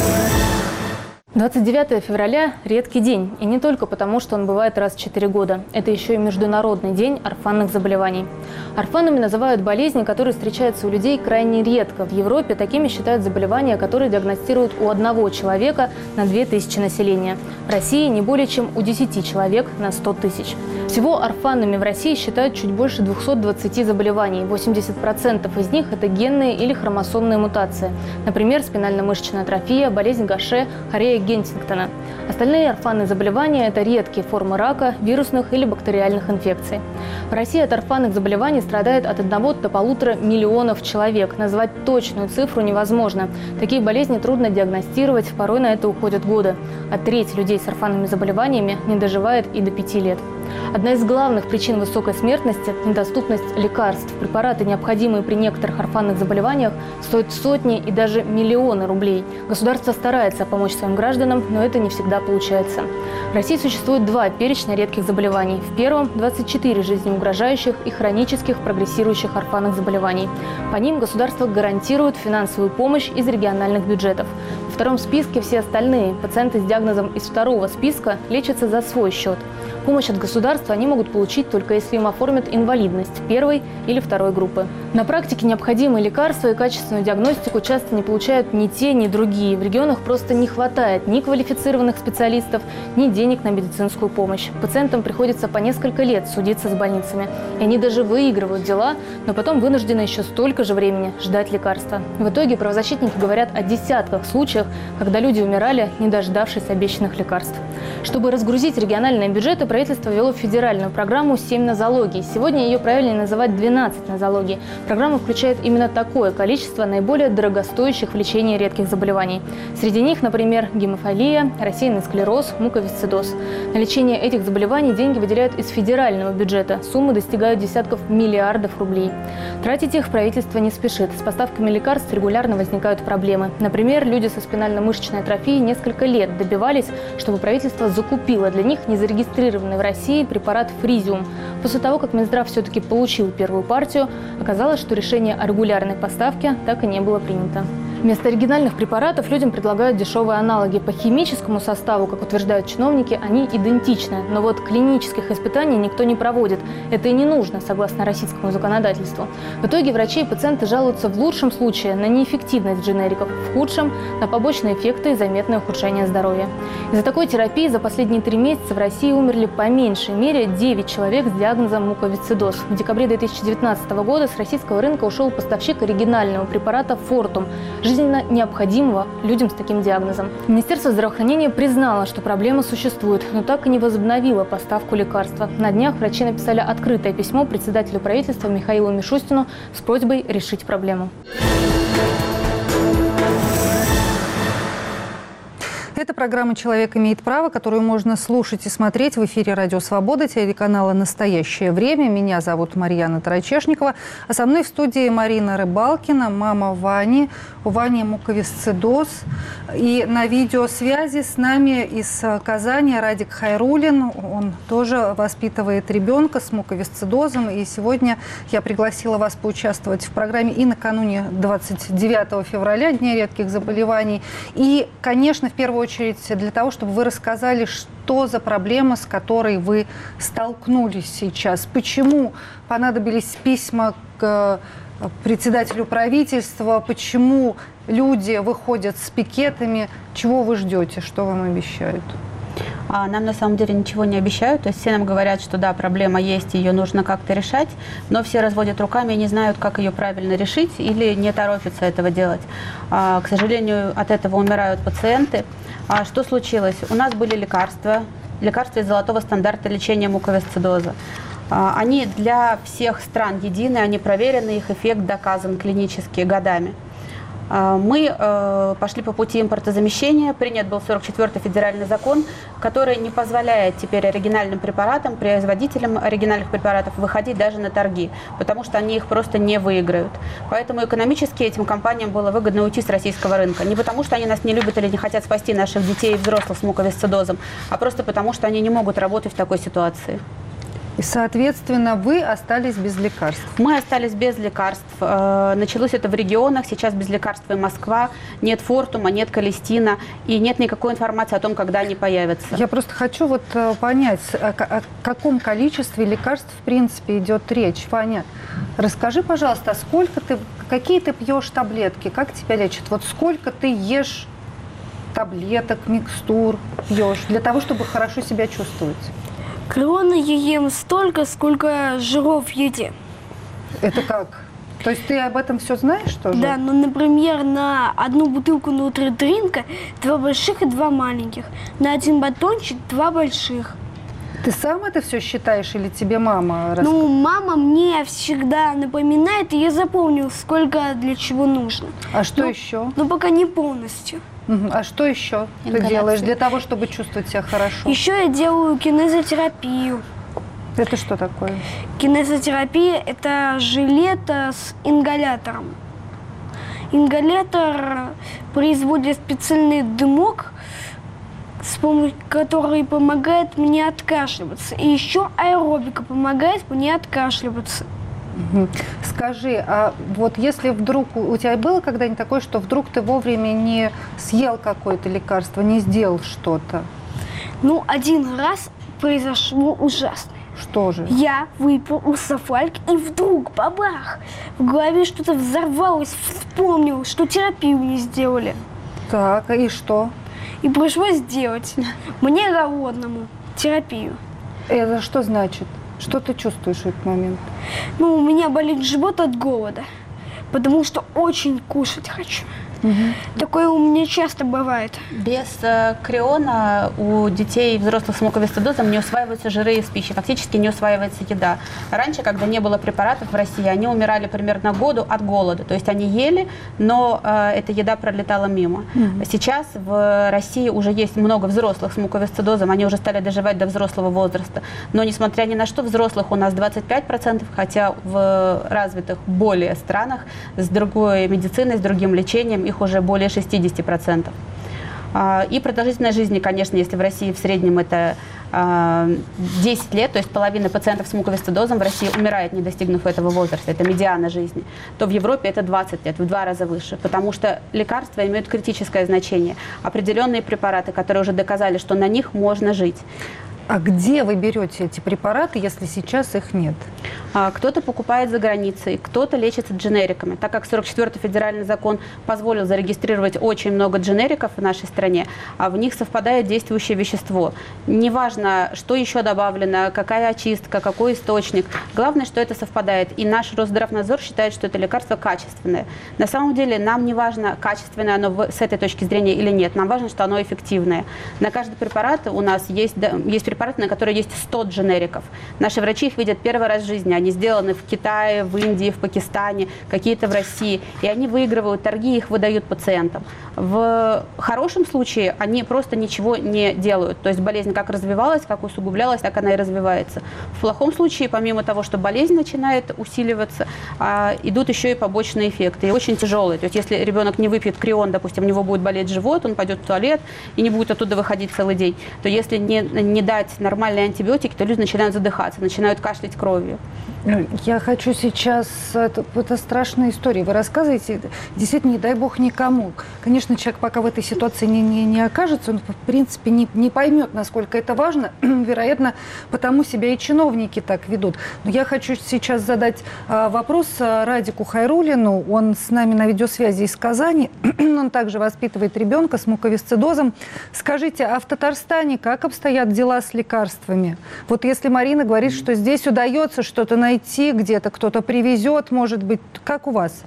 двадцать девятого февраля – редкий день. И не только потому, что он бывает раз в четыре года. Это еще и Международный день орфанных заболеваний. Орфанами называют болезни, которые встречаются у людей крайне редко. В Европе такими считают заболевания, которые диагностируют у одного человека на две тысячи населения. В России не более чем у десяти человек на сто тысяч. Всего орфанами в России считают чуть больше двухсот двадцати заболеваний. восемьдесят процентов из них – это генные или хромосомные мутации. Например, спинально-мышечная атрофия, болезнь Гаше, хорея Гентингтона. Остальные орфанные заболевания – это редкие формы рака, вирусных или бактериальных инфекций. В России от орфанных заболеваний страдает от одного до полутора миллионов человек. Назвать точную цифру невозможно. Такие болезни трудно диагностировать, порой на это уходят годы. А треть людей с орфанными заболеваниями не доживает и до пяти лет. Одна из главных причин высокой смертности – недоступность лекарств. Препараты, необходимые при некоторых орфанных заболеваниях, стоят сотни и даже миллионы рублей. Государство старается помочь своим гражданам, но это не всегда получается. В России существует два перечня редких заболеваний. В первом – двадцать четыре жизнеугрожающих и хронических прогрессирующих орфанных заболеваний. По ним государство гарантирует финансовую помощь из региональных бюджетов. Во втором списке все остальные. Пациенты с диагнозом из второго списка лечатся за свой счет. Помощь от государства они могут получить только если им оформят инвалидность первой или второй группы. На практике необходимые лекарства и качественную диагностику часто не получают ни те, ни другие. В регионах просто не хватает ни квалифицированных специалистов, ни денег на медицинскую помощь. Пациентам приходится по несколько лет судиться с больницами. И они даже выигрывают дела, но потом вынуждены еще столько же времени ждать лекарства. В итоге правозащитники говорят о десятках случаев, когда люди умирали, не дождавшись обещанных лекарств. Чтобы разгрузить региональные бюджеты, правительство ввело федеральную программу «семь нозологий». Сегодня ее правильнее называть двенадцать нозологий. Программа включает именно такое количество наиболее дорогостоящих в лечении редких заболеваний. Среди них, например, гемофилия, рассеянный склероз, муковисцидоз. На лечение этих заболеваний деньги выделяют из федерального бюджета. Суммы достигают десятков миллиардов рублей. Тратить их правительство не спешит. С поставками лекарств регулярно возникают проблемы. Например, люди со спинально-мышечной атрофией несколько лет добивались, чтобы правительство закупило для них незарегистрированный в России препарат Фризиум. После того, как Минздрав все-таки получил первую партию, оказалось, что решение о регулярной поставке так и не было принято. Вместо оригинальных препаратов людям предлагают дешевые аналоги. По химическому составу, как утверждают чиновники, они идентичны. Но вот клинических испытаний никто не проводит. Это и не нужно, согласно российскому законодательству. В итоге врачи и пациенты жалуются в лучшем случае на неэффективность дженериков, в худшем – на побочные эффекты и заметное ухудшение здоровья. Из-за такой терапии за последние три месяца в России умерли по меньшей мере девять человек с диагнозом муковисцидоз. В декабре две тысячи девятнадцатого года с российского рынка ушел поставщик оригинального препарата «Фортум», жизненно необходимого людям с таким диагнозом. Министерство здравоохранения признало, что проблема существует, но так и не возобновило поставку лекарства. На днях врачи написали открытое письмо председателю правительства Михаилу Мишустину с просьбой решить проблему. Это программа «Человек имеет право», которую можно слушать и смотреть в эфире «Радио Свобода», телеканала «Настоящее время». Меня зовут Марьяна Тарачешникова, а со мной в студии Марина Рыбалкина, мама Вани. У Вани муковисцидоз. И на видеосвязи с нами из Казани Радик Хайрулин. Он тоже воспитывает ребенка с муковисцидозом. И сегодня я пригласила вас поучаствовать в программе и накануне двадцать девятого февраля, Дня редких заболеваний. И, конечно, в первую очередь для того, чтобы вы рассказали, что за проблема, с которой вы столкнулись сейчас. Почему понадобились письма к председателю правительства, почему люди выходят с пикетами, чего вы ждете, что вам обещают? А нам на самом деле ничего не обещают, то есть все нам говорят, что да, проблема есть, ее нужно как-то решать, но все разводят руками и не знают, как ее правильно решить или не торопятся этого делать. А, к сожалению, от этого умирают пациенты. А что случилось? У нас были лекарства, лекарства из золотого стандарта лечения муковисцидоза. Они для всех стран едины, они проверены, их эффект доказан клинически годами. Мы пошли по пути импортозамещения, принят был сорок четвёртый федеральный закон, который не позволяет теперь оригинальным препаратам, производителям оригинальных препаратов выходить даже на торги, потому что они их просто не выиграют. Поэтому экономически этим компаниям было выгодно уйти с российского рынка. Не потому, что они нас не любят или не хотят спасти наших детей и взрослых с муковисцидозом, а просто потому, что они не могут работать в такой ситуации. И, соответственно, вы остались без лекарств. Мы остались без лекарств. Началось это в регионах, сейчас без лекарств и Москва. Нет Фортума, нет Колестина и нет никакой информации о том, когда они появятся. Я просто хочу вот понять, о каком количестве лекарств в принципе идет речь. Ваня, расскажи, пожалуйста, сколько ты, какие ты пьешь таблетки, как тебя лечат? Вот сколько ты ешь таблеток, микстур пьешь для того, чтобы хорошо себя чувствовать? Кроны я ем столько, сколько жиров в еде. Это как? То есть ты об этом все знаешь тоже? Да, ну, например, на одну бутылку нутридринка два больших и два маленьких. На один батончик два больших. Ты сам это все считаешь или тебе мама рассказывает? Ну, мама мне всегда напоминает, и я запомнил, сколько для чего нужно. А что ну, еще? Ну, пока не полностью. Угу. А что еще ты делаешь для того, чтобы чувствовать себя хорошо? Еще я делаю кинезотерапию. Это что такое? Кинезотерапия – это жилет с ингалятором. Ингалятор производит специальный дымок, с помощью которой помогает мне откашливаться. И еще аэробика помогает мне откашливаться. Угу. Скажи, а вот если вдруг у тебя было когда-нибудь такое, что вдруг ты вовремя не съел какое-то лекарство, не сделал что-то? Ну, один раз произошло ужасно. Что же? Я выпил усафальк, и вдруг, бабах, в голове что-то взорвалось, вспомнил, что терапию не сделали. Так, и что? И пришлось сделать мне голодному терапию. Это что значит? Что ты чувствуешь в этот момент? Ну, у меня болит живот от голода, потому что очень кушать хочу. Угу. Такое у меня часто бывает. Без э, криона у детей и взрослых с муковисцидозом не усваиваются жиры из пищи, фактически не усваивается еда. Раньше, когда не было препаратов в России, они умирали примерно году от голода. То есть они ели, но э, эта еда пролетала мимо. Угу. Сейчас в России уже есть много взрослых с муковисцидозом, они уже стали доживать до взрослого возраста. Но несмотря ни на что, взрослых у нас двадцать пять процентов, хотя в развитых более странах с другой медициной, с другим лечением их уже более шестидесяти процентов. И продолжительность жизни, конечно, если в России в среднем это десять лет, то есть половина пациентов с муковисцидозом в России умирает, не достигнув этого возраста, это медиана жизни, то в Европе это двадцать лет, в два раза выше, потому что лекарства имеют критическое значение. Определенные препараты, которые уже доказали, что на них можно жить. А где вы берете эти препараты, если сейчас их нет? Кто-то покупает за границей, кто-то лечится дженериками. Так как сорок четвёртый федеральный закон позволил зарегистрировать очень много дженериков в нашей стране, а в них совпадает действующее вещество. Неважно, что еще добавлено, какая очистка, какой источник. Главное, что это совпадает. И наш Росздравнадзор считает, что это лекарство качественное. На самом деле нам не важно, качественное оно с этой точки зрения или нет. Нам важно, что оно эффективное. На каждый препарат у нас есть, есть препараты, на которые есть сто дженериков. Наши врачи их видят первый раз в жизни. Они сделаны в Китае, в Индии, в Пакистане, какие-то в России. И они выигрывают торги, их выдают пациентам. В хорошем случае они просто ничего не делают. То есть болезнь как развивалась, как усугублялась, так она и развивается. В плохом случае, помимо того, что болезнь начинает усиливаться, идут еще и побочные эффекты. И очень тяжелые. То есть если ребенок не выпьет крион, допустим, у него будет болеть живот, он пойдет в туалет и не будет оттуда выходить целый день, то если не, не дать нормальные антибиотики, то люди начинают задыхаться, начинают кашлять кровью. Я хочу сейчас... Это, это страшная история. Вы рассказываете, действительно, не дай бог никому. Конечно, человек пока в этой ситуации не, не, не окажется, он, в принципе, не, не поймет, насколько это важно. Вероятно, потому себя и чиновники так ведут. Но я хочу сейчас задать а, вопрос Радику Хайруллину. Он с нами на видеосвязи из Казани. Он также воспитывает ребенка с муковисцидозом. Скажите, а в Татарстане как обстоят дела с лекарствами? Вот если Марина говорит, что здесь удается что-то найти, где-то кто-то привезет, может быть, как у вас?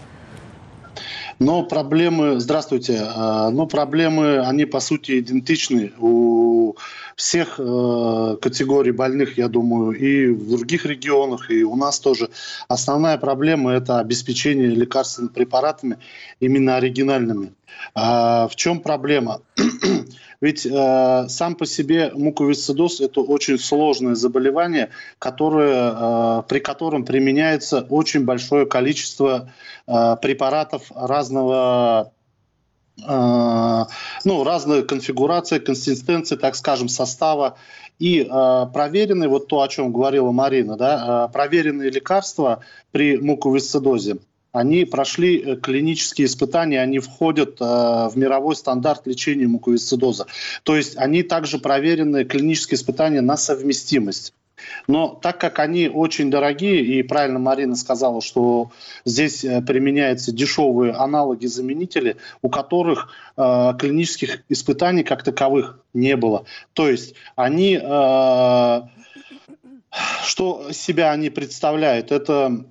Но проблемы, здравствуйте, но проблемы, они по сути идентичны у всех категорий больных, я думаю, и в других регионах, и у нас тоже. Основная проблема – это обеспечение лекарственными препаратами, именно оригинальными. А в чем проблема? Ведь э, сам по себе муковисцидоз – это очень сложное заболевание, которое, э, при котором применяется очень большое количество э, препаратов разного, э, ну, разной конфигурации, консистенции, так скажем, состава. И э, проверенные, вот то, о чем говорила Марина, да, э, проверенные лекарства при муковисцидозе, они прошли клинические испытания, они входят э, в мировой стандарт лечения муковисцидоза. То есть они также проверены клинические испытания на совместимость. Но так как они очень дорогие, и правильно Марина сказала, что здесь применяются дешевые аналоги-заменители, у которых э, клинических испытаний как таковых не было. То есть они, э, что себя они представляют? Это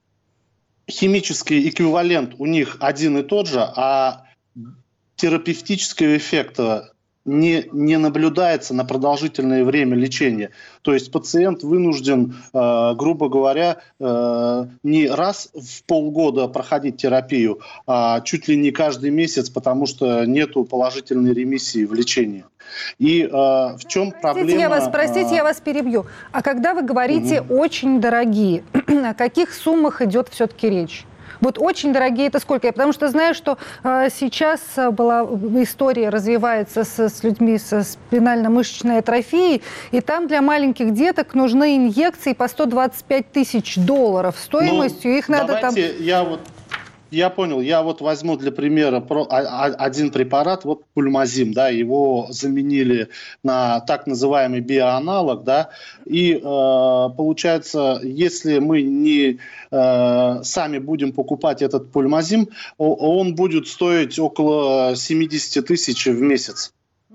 химический эквивалент у них один и тот же, а терапевтического эффекта не, не наблюдается на продолжительное время лечения. То есть пациент вынужден, э, грубо говоря, э, не раз в полгода проходить терапию, а чуть ли не каждый месяц, потому что нету положительной ремиссии в лечении. И э, в чем простите, проблема? Я вас, простите, я вас перебью. А когда вы говорите угу. очень дорогие, о каких суммах идет все-таки речь? Вот очень дорогие это сколько? Я потому что знаю, что э, сейчас была история, развивается с, с людьми со спинально-мышечной атрофией, и там для маленьких деток нужны инъекции по сто двадцать пять тысяч долларов стоимостью. Ну, их надо там... Я вот Я понял. Я вот возьму для примера один препарат, вот пульмазим, да, его заменили на так называемый биоаналог, да, и э, получается, если мы не э, сами будем покупать этот пульмазим, он будет стоить около семьдесят тысяч в месяц.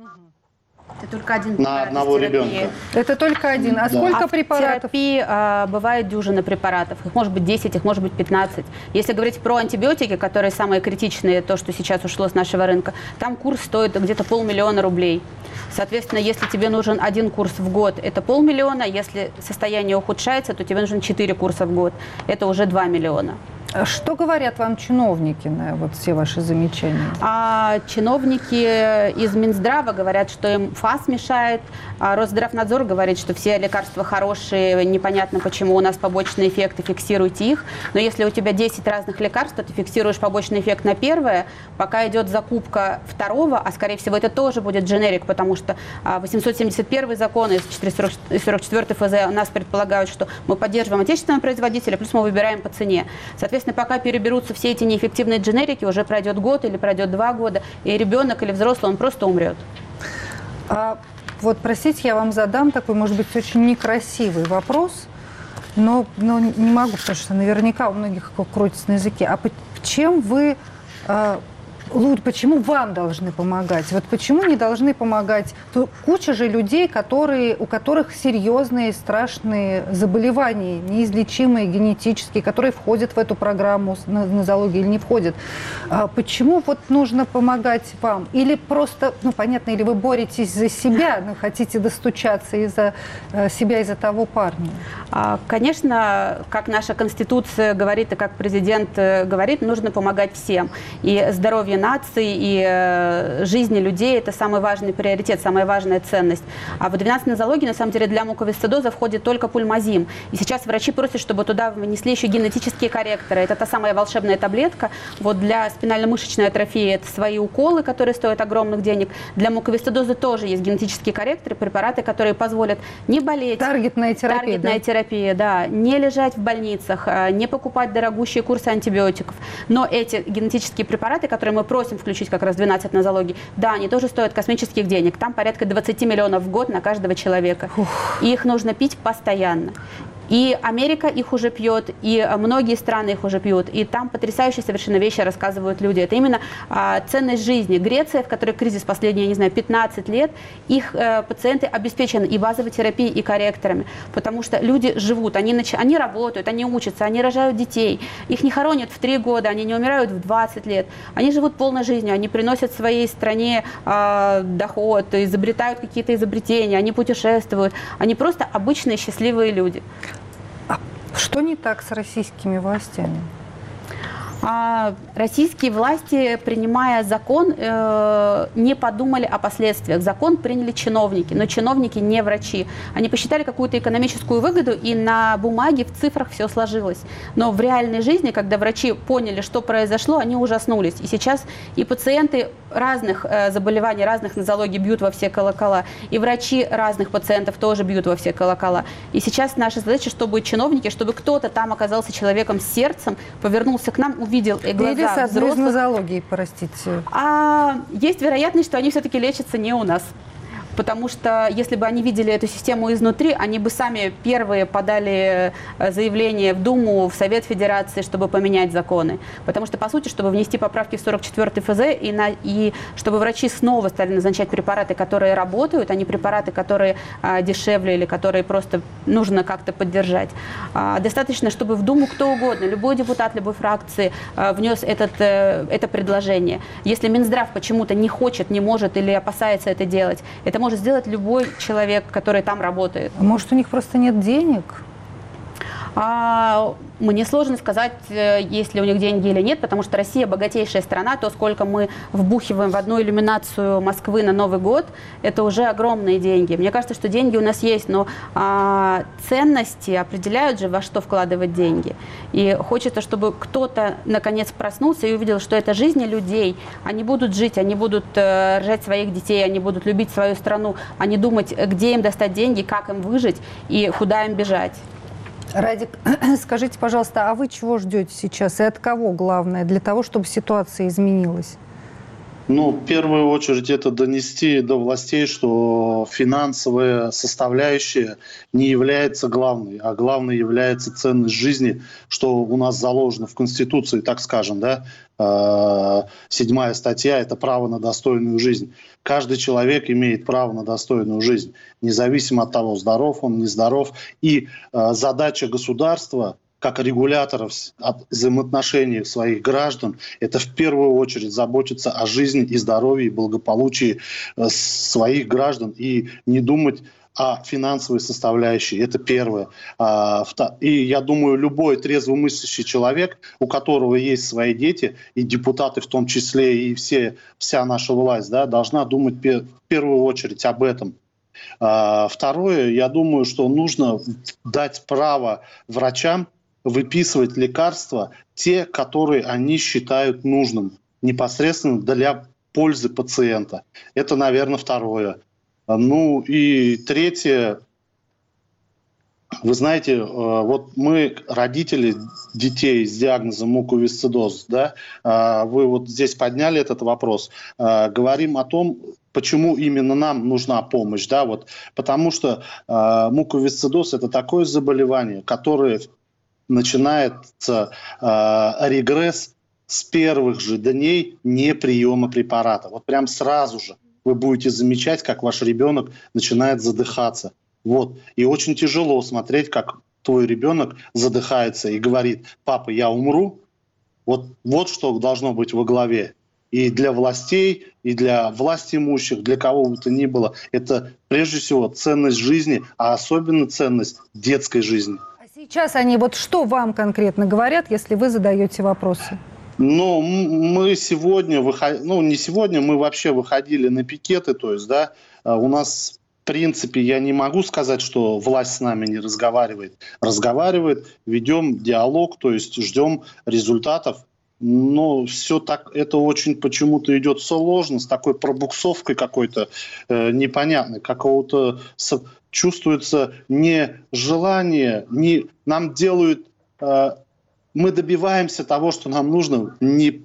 Это только один на одного ребенка. Это только один. А да. сколько а препаратов? В терапии а, бывает дюжина препаратов. Их может быть десять, их может быть пятнадцать. Если говорить про антибиотики, которые самые критичные, то, что сейчас ушло с нашего рынка, там курс стоит где-то полмиллиона рублей. Соответственно, если тебе нужен один курс в год, это полмиллиона. Если состояние ухудшается, то тебе нужен четыре курса в год. Это уже два миллиона. Что говорят вам чиновники на вот все ваши замечания? А чиновники из Минздрава говорят, что им ФАС мешает, а Росздравнадзор говорит, что все лекарства хорошие, непонятно почему у нас побочные эффекты, фиксируйте их. Но если у тебя десять разных лекарств, то ты фиксируешь побочный эффект на первое, пока идет закупка второго, а скорее всего это тоже будет дженерик, потому что восемьсот семьдесят первый закон и четыреста сорок четвёртый эф зэ у нас предполагают, что мы поддерживаем отечественного производителя, плюс мы выбираем по цене. Соответственно, пока переберутся все эти неэффективные дженерики, уже пройдет год или пройдет два года, и ребенок или взрослый, он просто умрет. А, вот, простите, я вам задам такой, может быть, очень некрасивый вопрос, но, но не могу, потому что наверняка у многих крутится на языке. А чем вы... А, почему вам должны помогать? Вот почему не должны помогать? Куча же людей, которые, у которых серьезные, страшные заболевания, неизлечимые генетические, которые входят в эту программу нозологии или не входят. А почему вот нужно помогать вам? Или просто, ну понятно, или вы боретесь за себя, но хотите достучаться из-за себя, из-за того парня? Конечно, как наша Конституция говорит и как президент говорит, нужно помогать всем. И здоровье нации и э, жизни людей – это самый важный приоритет, самая важная ценность. А в двенадцатой нозологии, на самом деле, для муковисцидоза входит только пульмазим. И сейчас врачи просят, чтобы туда внесли еще генетические корректоры. Это та самая волшебная таблетка. Вот для спинально-мышечной атрофии это свои уколы, которые стоят огромных денег. Для муковисцидоза тоже есть генетические корректоры, препараты, которые позволят не болеть. Таргетная терапия, Таргетная да? терапия, да. Не лежать в больницах, не покупать дорогущие курсы антибиотиков. Но эти генетические препараты, которые мы просим включить как раз двенадцать нозологий, да, они тоже стоят космических денег. Там порядка двадцать миллионов в год на каждого человека. Ух. И их нужно пить постоянно. И Америка их уже пьет, и многие страны их уже пьют. И там потрясающие совершенно вещи рассказывают люди. Это именно а, ценность жизни. Греция, в которой кризис последние, я не знаю, пятнадцать лет, их э, пациенты обеспечены и базовой терапией, и корректорами. Потому что люди живут, они, нач... они работают, они учатся, они рожают детей. Их не хоронят в три года, они не умирают в двадцать лет. Они живут полной жизнью, они приносят своей стране э, доход, изобретают какие-то изобретения, они путешествуют. Они просто обычные счастливые люди. Что не так с российскими властями? А российские власти, принимая закон, э, не подумали о последствиях. Закон приняли чиновники, но чиновники не врачи. Они посчитали какую-то экономическую выгоду, и на бумаге, в цифрах все сложилось. Но в реальной жизни, когда врачи поняли, что произошло, они ужаснулись. И сейчас и пациенты разных э, заболеваний, разных нозологий бьют во все колокола, и врачи разных пациентов тоже бьют во все колокола. И сейчас наша задача, чтобы чиновники, чтобы кто-то там оказался человеком с сердцем, повернулся к нам, увидел и глаза Или с взрослых. нозологией, простите. А есть вероятность, что они все-таки лечатся не у нас. Потому что если бы они видели эту систему изнутри, они бы сами первые подали заявление в Думу, в Совет Федерации, чтобы поменять законы. Потому что, по сути, чтобы внести поправки в сорок четвёртый эф зэ и, на, и чтобы врачи снова стали назначать препараты, которые работают, а не препараты, которые а, дешевле или которые просто нужно как-то поддержать. А, достаточно, чтобы в Думу кто угодно, любой депутат любой фракции а, внес этот, а, это предложение. Если Минздрав почему-то не хочет, не может или опасается это делать, это может сделать любой человек, который там работает. Может, у них просто нет денег? А, мне сложно сказать, есть ли у них деньги или нет, потому что Россия богатейшая страна. То, сколько мы вбухиваем в одну иллюминацию Москвы на Новый год, это уже огромные деньги. Мне кажется, что деньги у нас есть, но а, ценности определяют же, во что вкладывать деньги. И хочется, чтобы кто-то наконец проснулся и увидел, что это жизни людей. Они будут жить, они будут э, рожать своих детей, они будут любить свою страну, они думать, где им достать деньги, как им выжить и куда им бежать. Радик, скажите, пожалуйста, а вы чего ждете сейчас и от кого главное для того, чтобы ситуация изменилась? Ну, в первую очередь, это донести до властей, что финансовая составляющая не является главной, а главной является ценность жизни, что у нас заложено в Конституции, так скажем, да, седьмая статья – это право на достойную жизнь. Каждый человек имеет право на достойную жизнь, независимо от того, здоров он, нездоров. И задача государства, как регуляторов взаимоотношений своих граждан, это в первую очередь заботиться о жизни и здоровье и благополучии своих граждан и не думать о финансовой составляющей. Это первое. И я думаю, любой трезвомыслящий человек, у которого есть свои дети, и депутаты в том числе, и все, вся наша власть, да, должна думать в первую очередь об этом. Второе, я думаю, что нужно дать право врачам выписывать лекарства, те, которые они считают нужным, непосредственно для пользы пациента. Это, наверное, второе. Ну и третье, вы знаете, вот мы, родители детей с диагнозом муковисцидоз, да, вы вот здесь подняли этот вопрос, говорим о том, почему именно нам нужна помощь, да, вот, потому что муковисцидоз – это такое заболевание, которое начинается регресс с первых же дней неприема препарата. Вот прям сразу же вы будете замечать, как ваш ребенок начинает задыхаться. Вот. И очень тяжело смотреть, как твой ребенок задыхается и говорит: папа, я умру. Вот, вот что должно быть во главе. И для властей, и для власть имущих, для кого бы то ни было, это прежде всего ценность жизни, а особенно ценность детской жизни. А сейчас они вот что вам конкретно говорят, если вы задаете вопросы? Ну, мы сегодня, выход... ну, не сегодня, мы вообще выходили на пикеты, то есть, да, у нас, в принципе, я не могу сказать, что власть с нами не разговаривает. Разговаривает, ведем диалог, то есть ждем результатов, но все так, это очень почему-то идет сложно, с такой пробуксовкой какой-то э, непонятной, какого-то со... чувствуется нежелание, не... нам делают... Э, мы добиваемся того, что нам нужно, не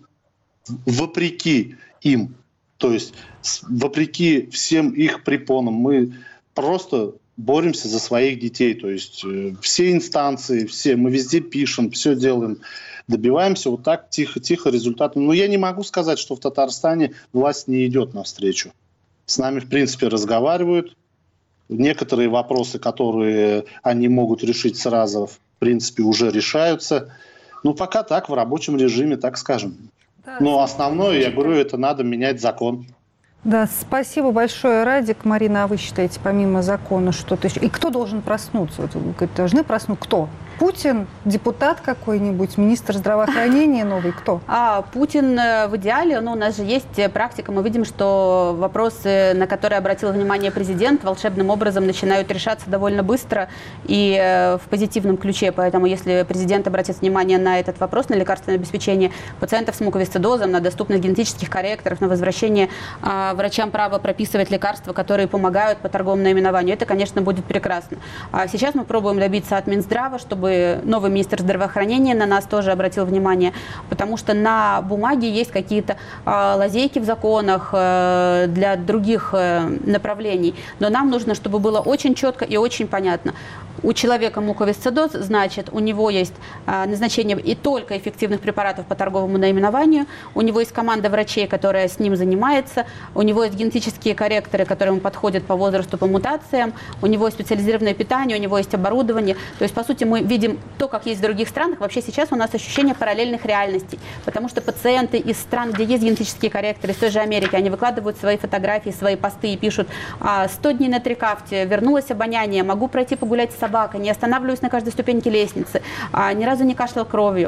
вопреки им, то есть вопреки всем их препонам. Мы просто боремся за своих детей, то есть э, все инстанции, все, мы везде пишем, все делаем, добиваемся вот так тихо-тихо результатов. Но я не могу сказать, что в Татарстане власть не идет навстречу. С нами, в принципе, разговаривают. Некоторые вопросы, которые они могут решить сразу, в принципе, уже решаются. Ну, пока так, в рабочем режиме, так скажем. Да, но основное, я говорю, это надо менять закон. Да, спасибо большое, Радик. Марина, а вы считаете, помимо закона, что-то еще? И кто должен проснуться? Вот вы должны проснуться. Кто? Путин, депутат какой-нибудь, министр здравоохранения новый, кто? А, Путин в идеале, ну, у нас же есть практика, мы видим, что вопросы, на которые обратил внимание президент, волшебным образом начинают решаться довольно быстро и в позитивном ключе, поэтому если президент обратит внимание на этот вопрос, на лекарственное обеспечение пациентов с муковисцидозом, на доступность генетических корректоров, на возвращение а, врачам права прописывать лекарства, которые помогают по торговому наименованию, это, конечно, будет прекрасно. А сейчас мы пробуем добиться от Минздрава, чтобы новый министр здравоохранения на нас тоже обратил внимание, потому что на бумаге есть какие-то э, лазейки в законах э, для других э, направлений, но нам нужно, чтобы было очень четко и очень понятно. У человека муковисцидоз, значит, у него есть э, назначение и только эффективных препаратов по торговому наименованию, у него есть команда врачей, которая с ним занимается, у него есть генетические корректоры, которые ему подходят по возрасту, по мутациям, у него есть специализированное питание, у него есть оборудование. То есть, по сути, мы видим то, как есть в других странах. Вообще сейчас у нас ощущение параллельных реальностей, потому что пациенты из стран, где есть генетические корректоры, из той же Америки, они выкладывают свои фотографии, свои посты и пишут: сто дней на трикафте, вернулось обоняние, могу пройти погулять с собакой, не останавливаюсь на каждой ступеньке лестницы, ни разу не кашлял кровью,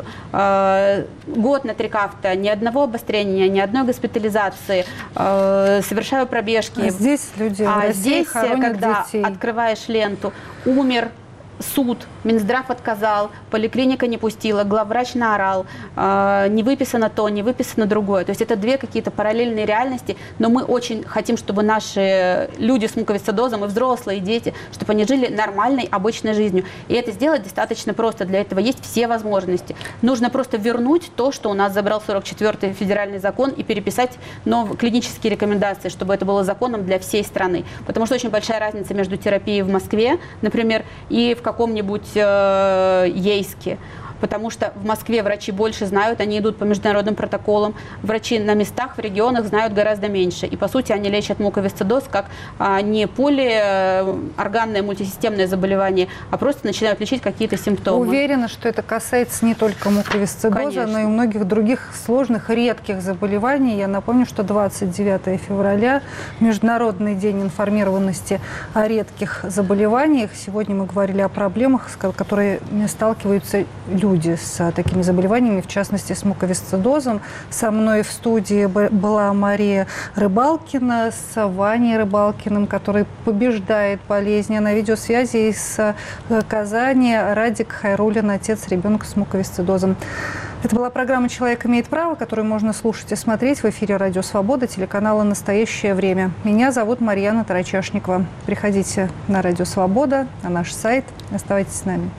год на трикафте, ни одного обострения, ни одной госпитализации, совершаю пробежки. А здесь люди в а России здесь, когда детей. Открываешь ленту, умер, суд, Минздрав отказал, поликлиника не пустила, главврач наорал, э, не выписано то, не выписано другое. То есть это две какие-то параллельные реальности, но мы очень хотим, чтобы наши люди с муковисцидозом, и взрослые, и дети, чтобы они жили нормальной, обычной жизнью. И это сделать достаточно просто. Для этого есть все возможности. Нужно просто вернуть то, что у нас забрал сорок четвёртый федеральный закон, и переписать новые клинические рекомендации, чтобы это было законом для всей страны. Потому что очень большая разница между терапией в Москве, например, и в каком-нибудь э, Ейске. потому что в Москве врачи больше знают, они идут по международным протоколам. Врачи на местах, в регионах знают гораздо меньше. И, по сути, они лечат муковисцидоз как а, не полиорганное мультисистемное заболевание, а просто начинают лечить какие-то симптомы. Уверена, что это касается не только муковисцидоза, Конечно. но и многих других сложных, редких заболеваний. Я напомню, что двадцать девятого февраля – Международный день информированности о редких заболеваниях. Сегодня мы говорили о проблемах, с которыми сталкиваются люди с такими заболеваниями, в частности, с муковисцидозом. Со мной в студии была Мария Рыбалкина с Ваней Рыбалкиным, который побеждает болезни. На видеосвязи из Казани Радик Хайруллин, отец ребенка с муковисцидозом. Это была программа «Человек имеет право», которую можно слушать и смотреть в эфире «Радио Свобода», телеканала «Настоящее время». Меня зовут Марьяна Тарачашникова. Приходите на «Радио Свобода», на наш сайт. Оставайтесь с нами.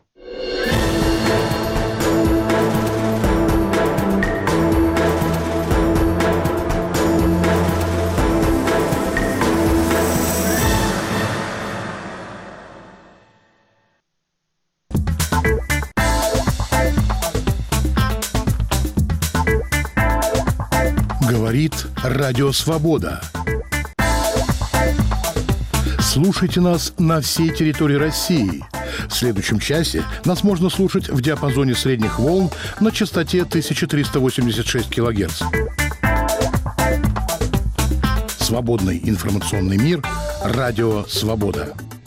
Говорит Радио Свобода. Слушайте нас на всей территории России. В следующем часе нас можно слушать в диапазоне средних волн на частоте тысяча триста восемьдесят шесть килогерц. Свободный информационный мир. Радио Свобода.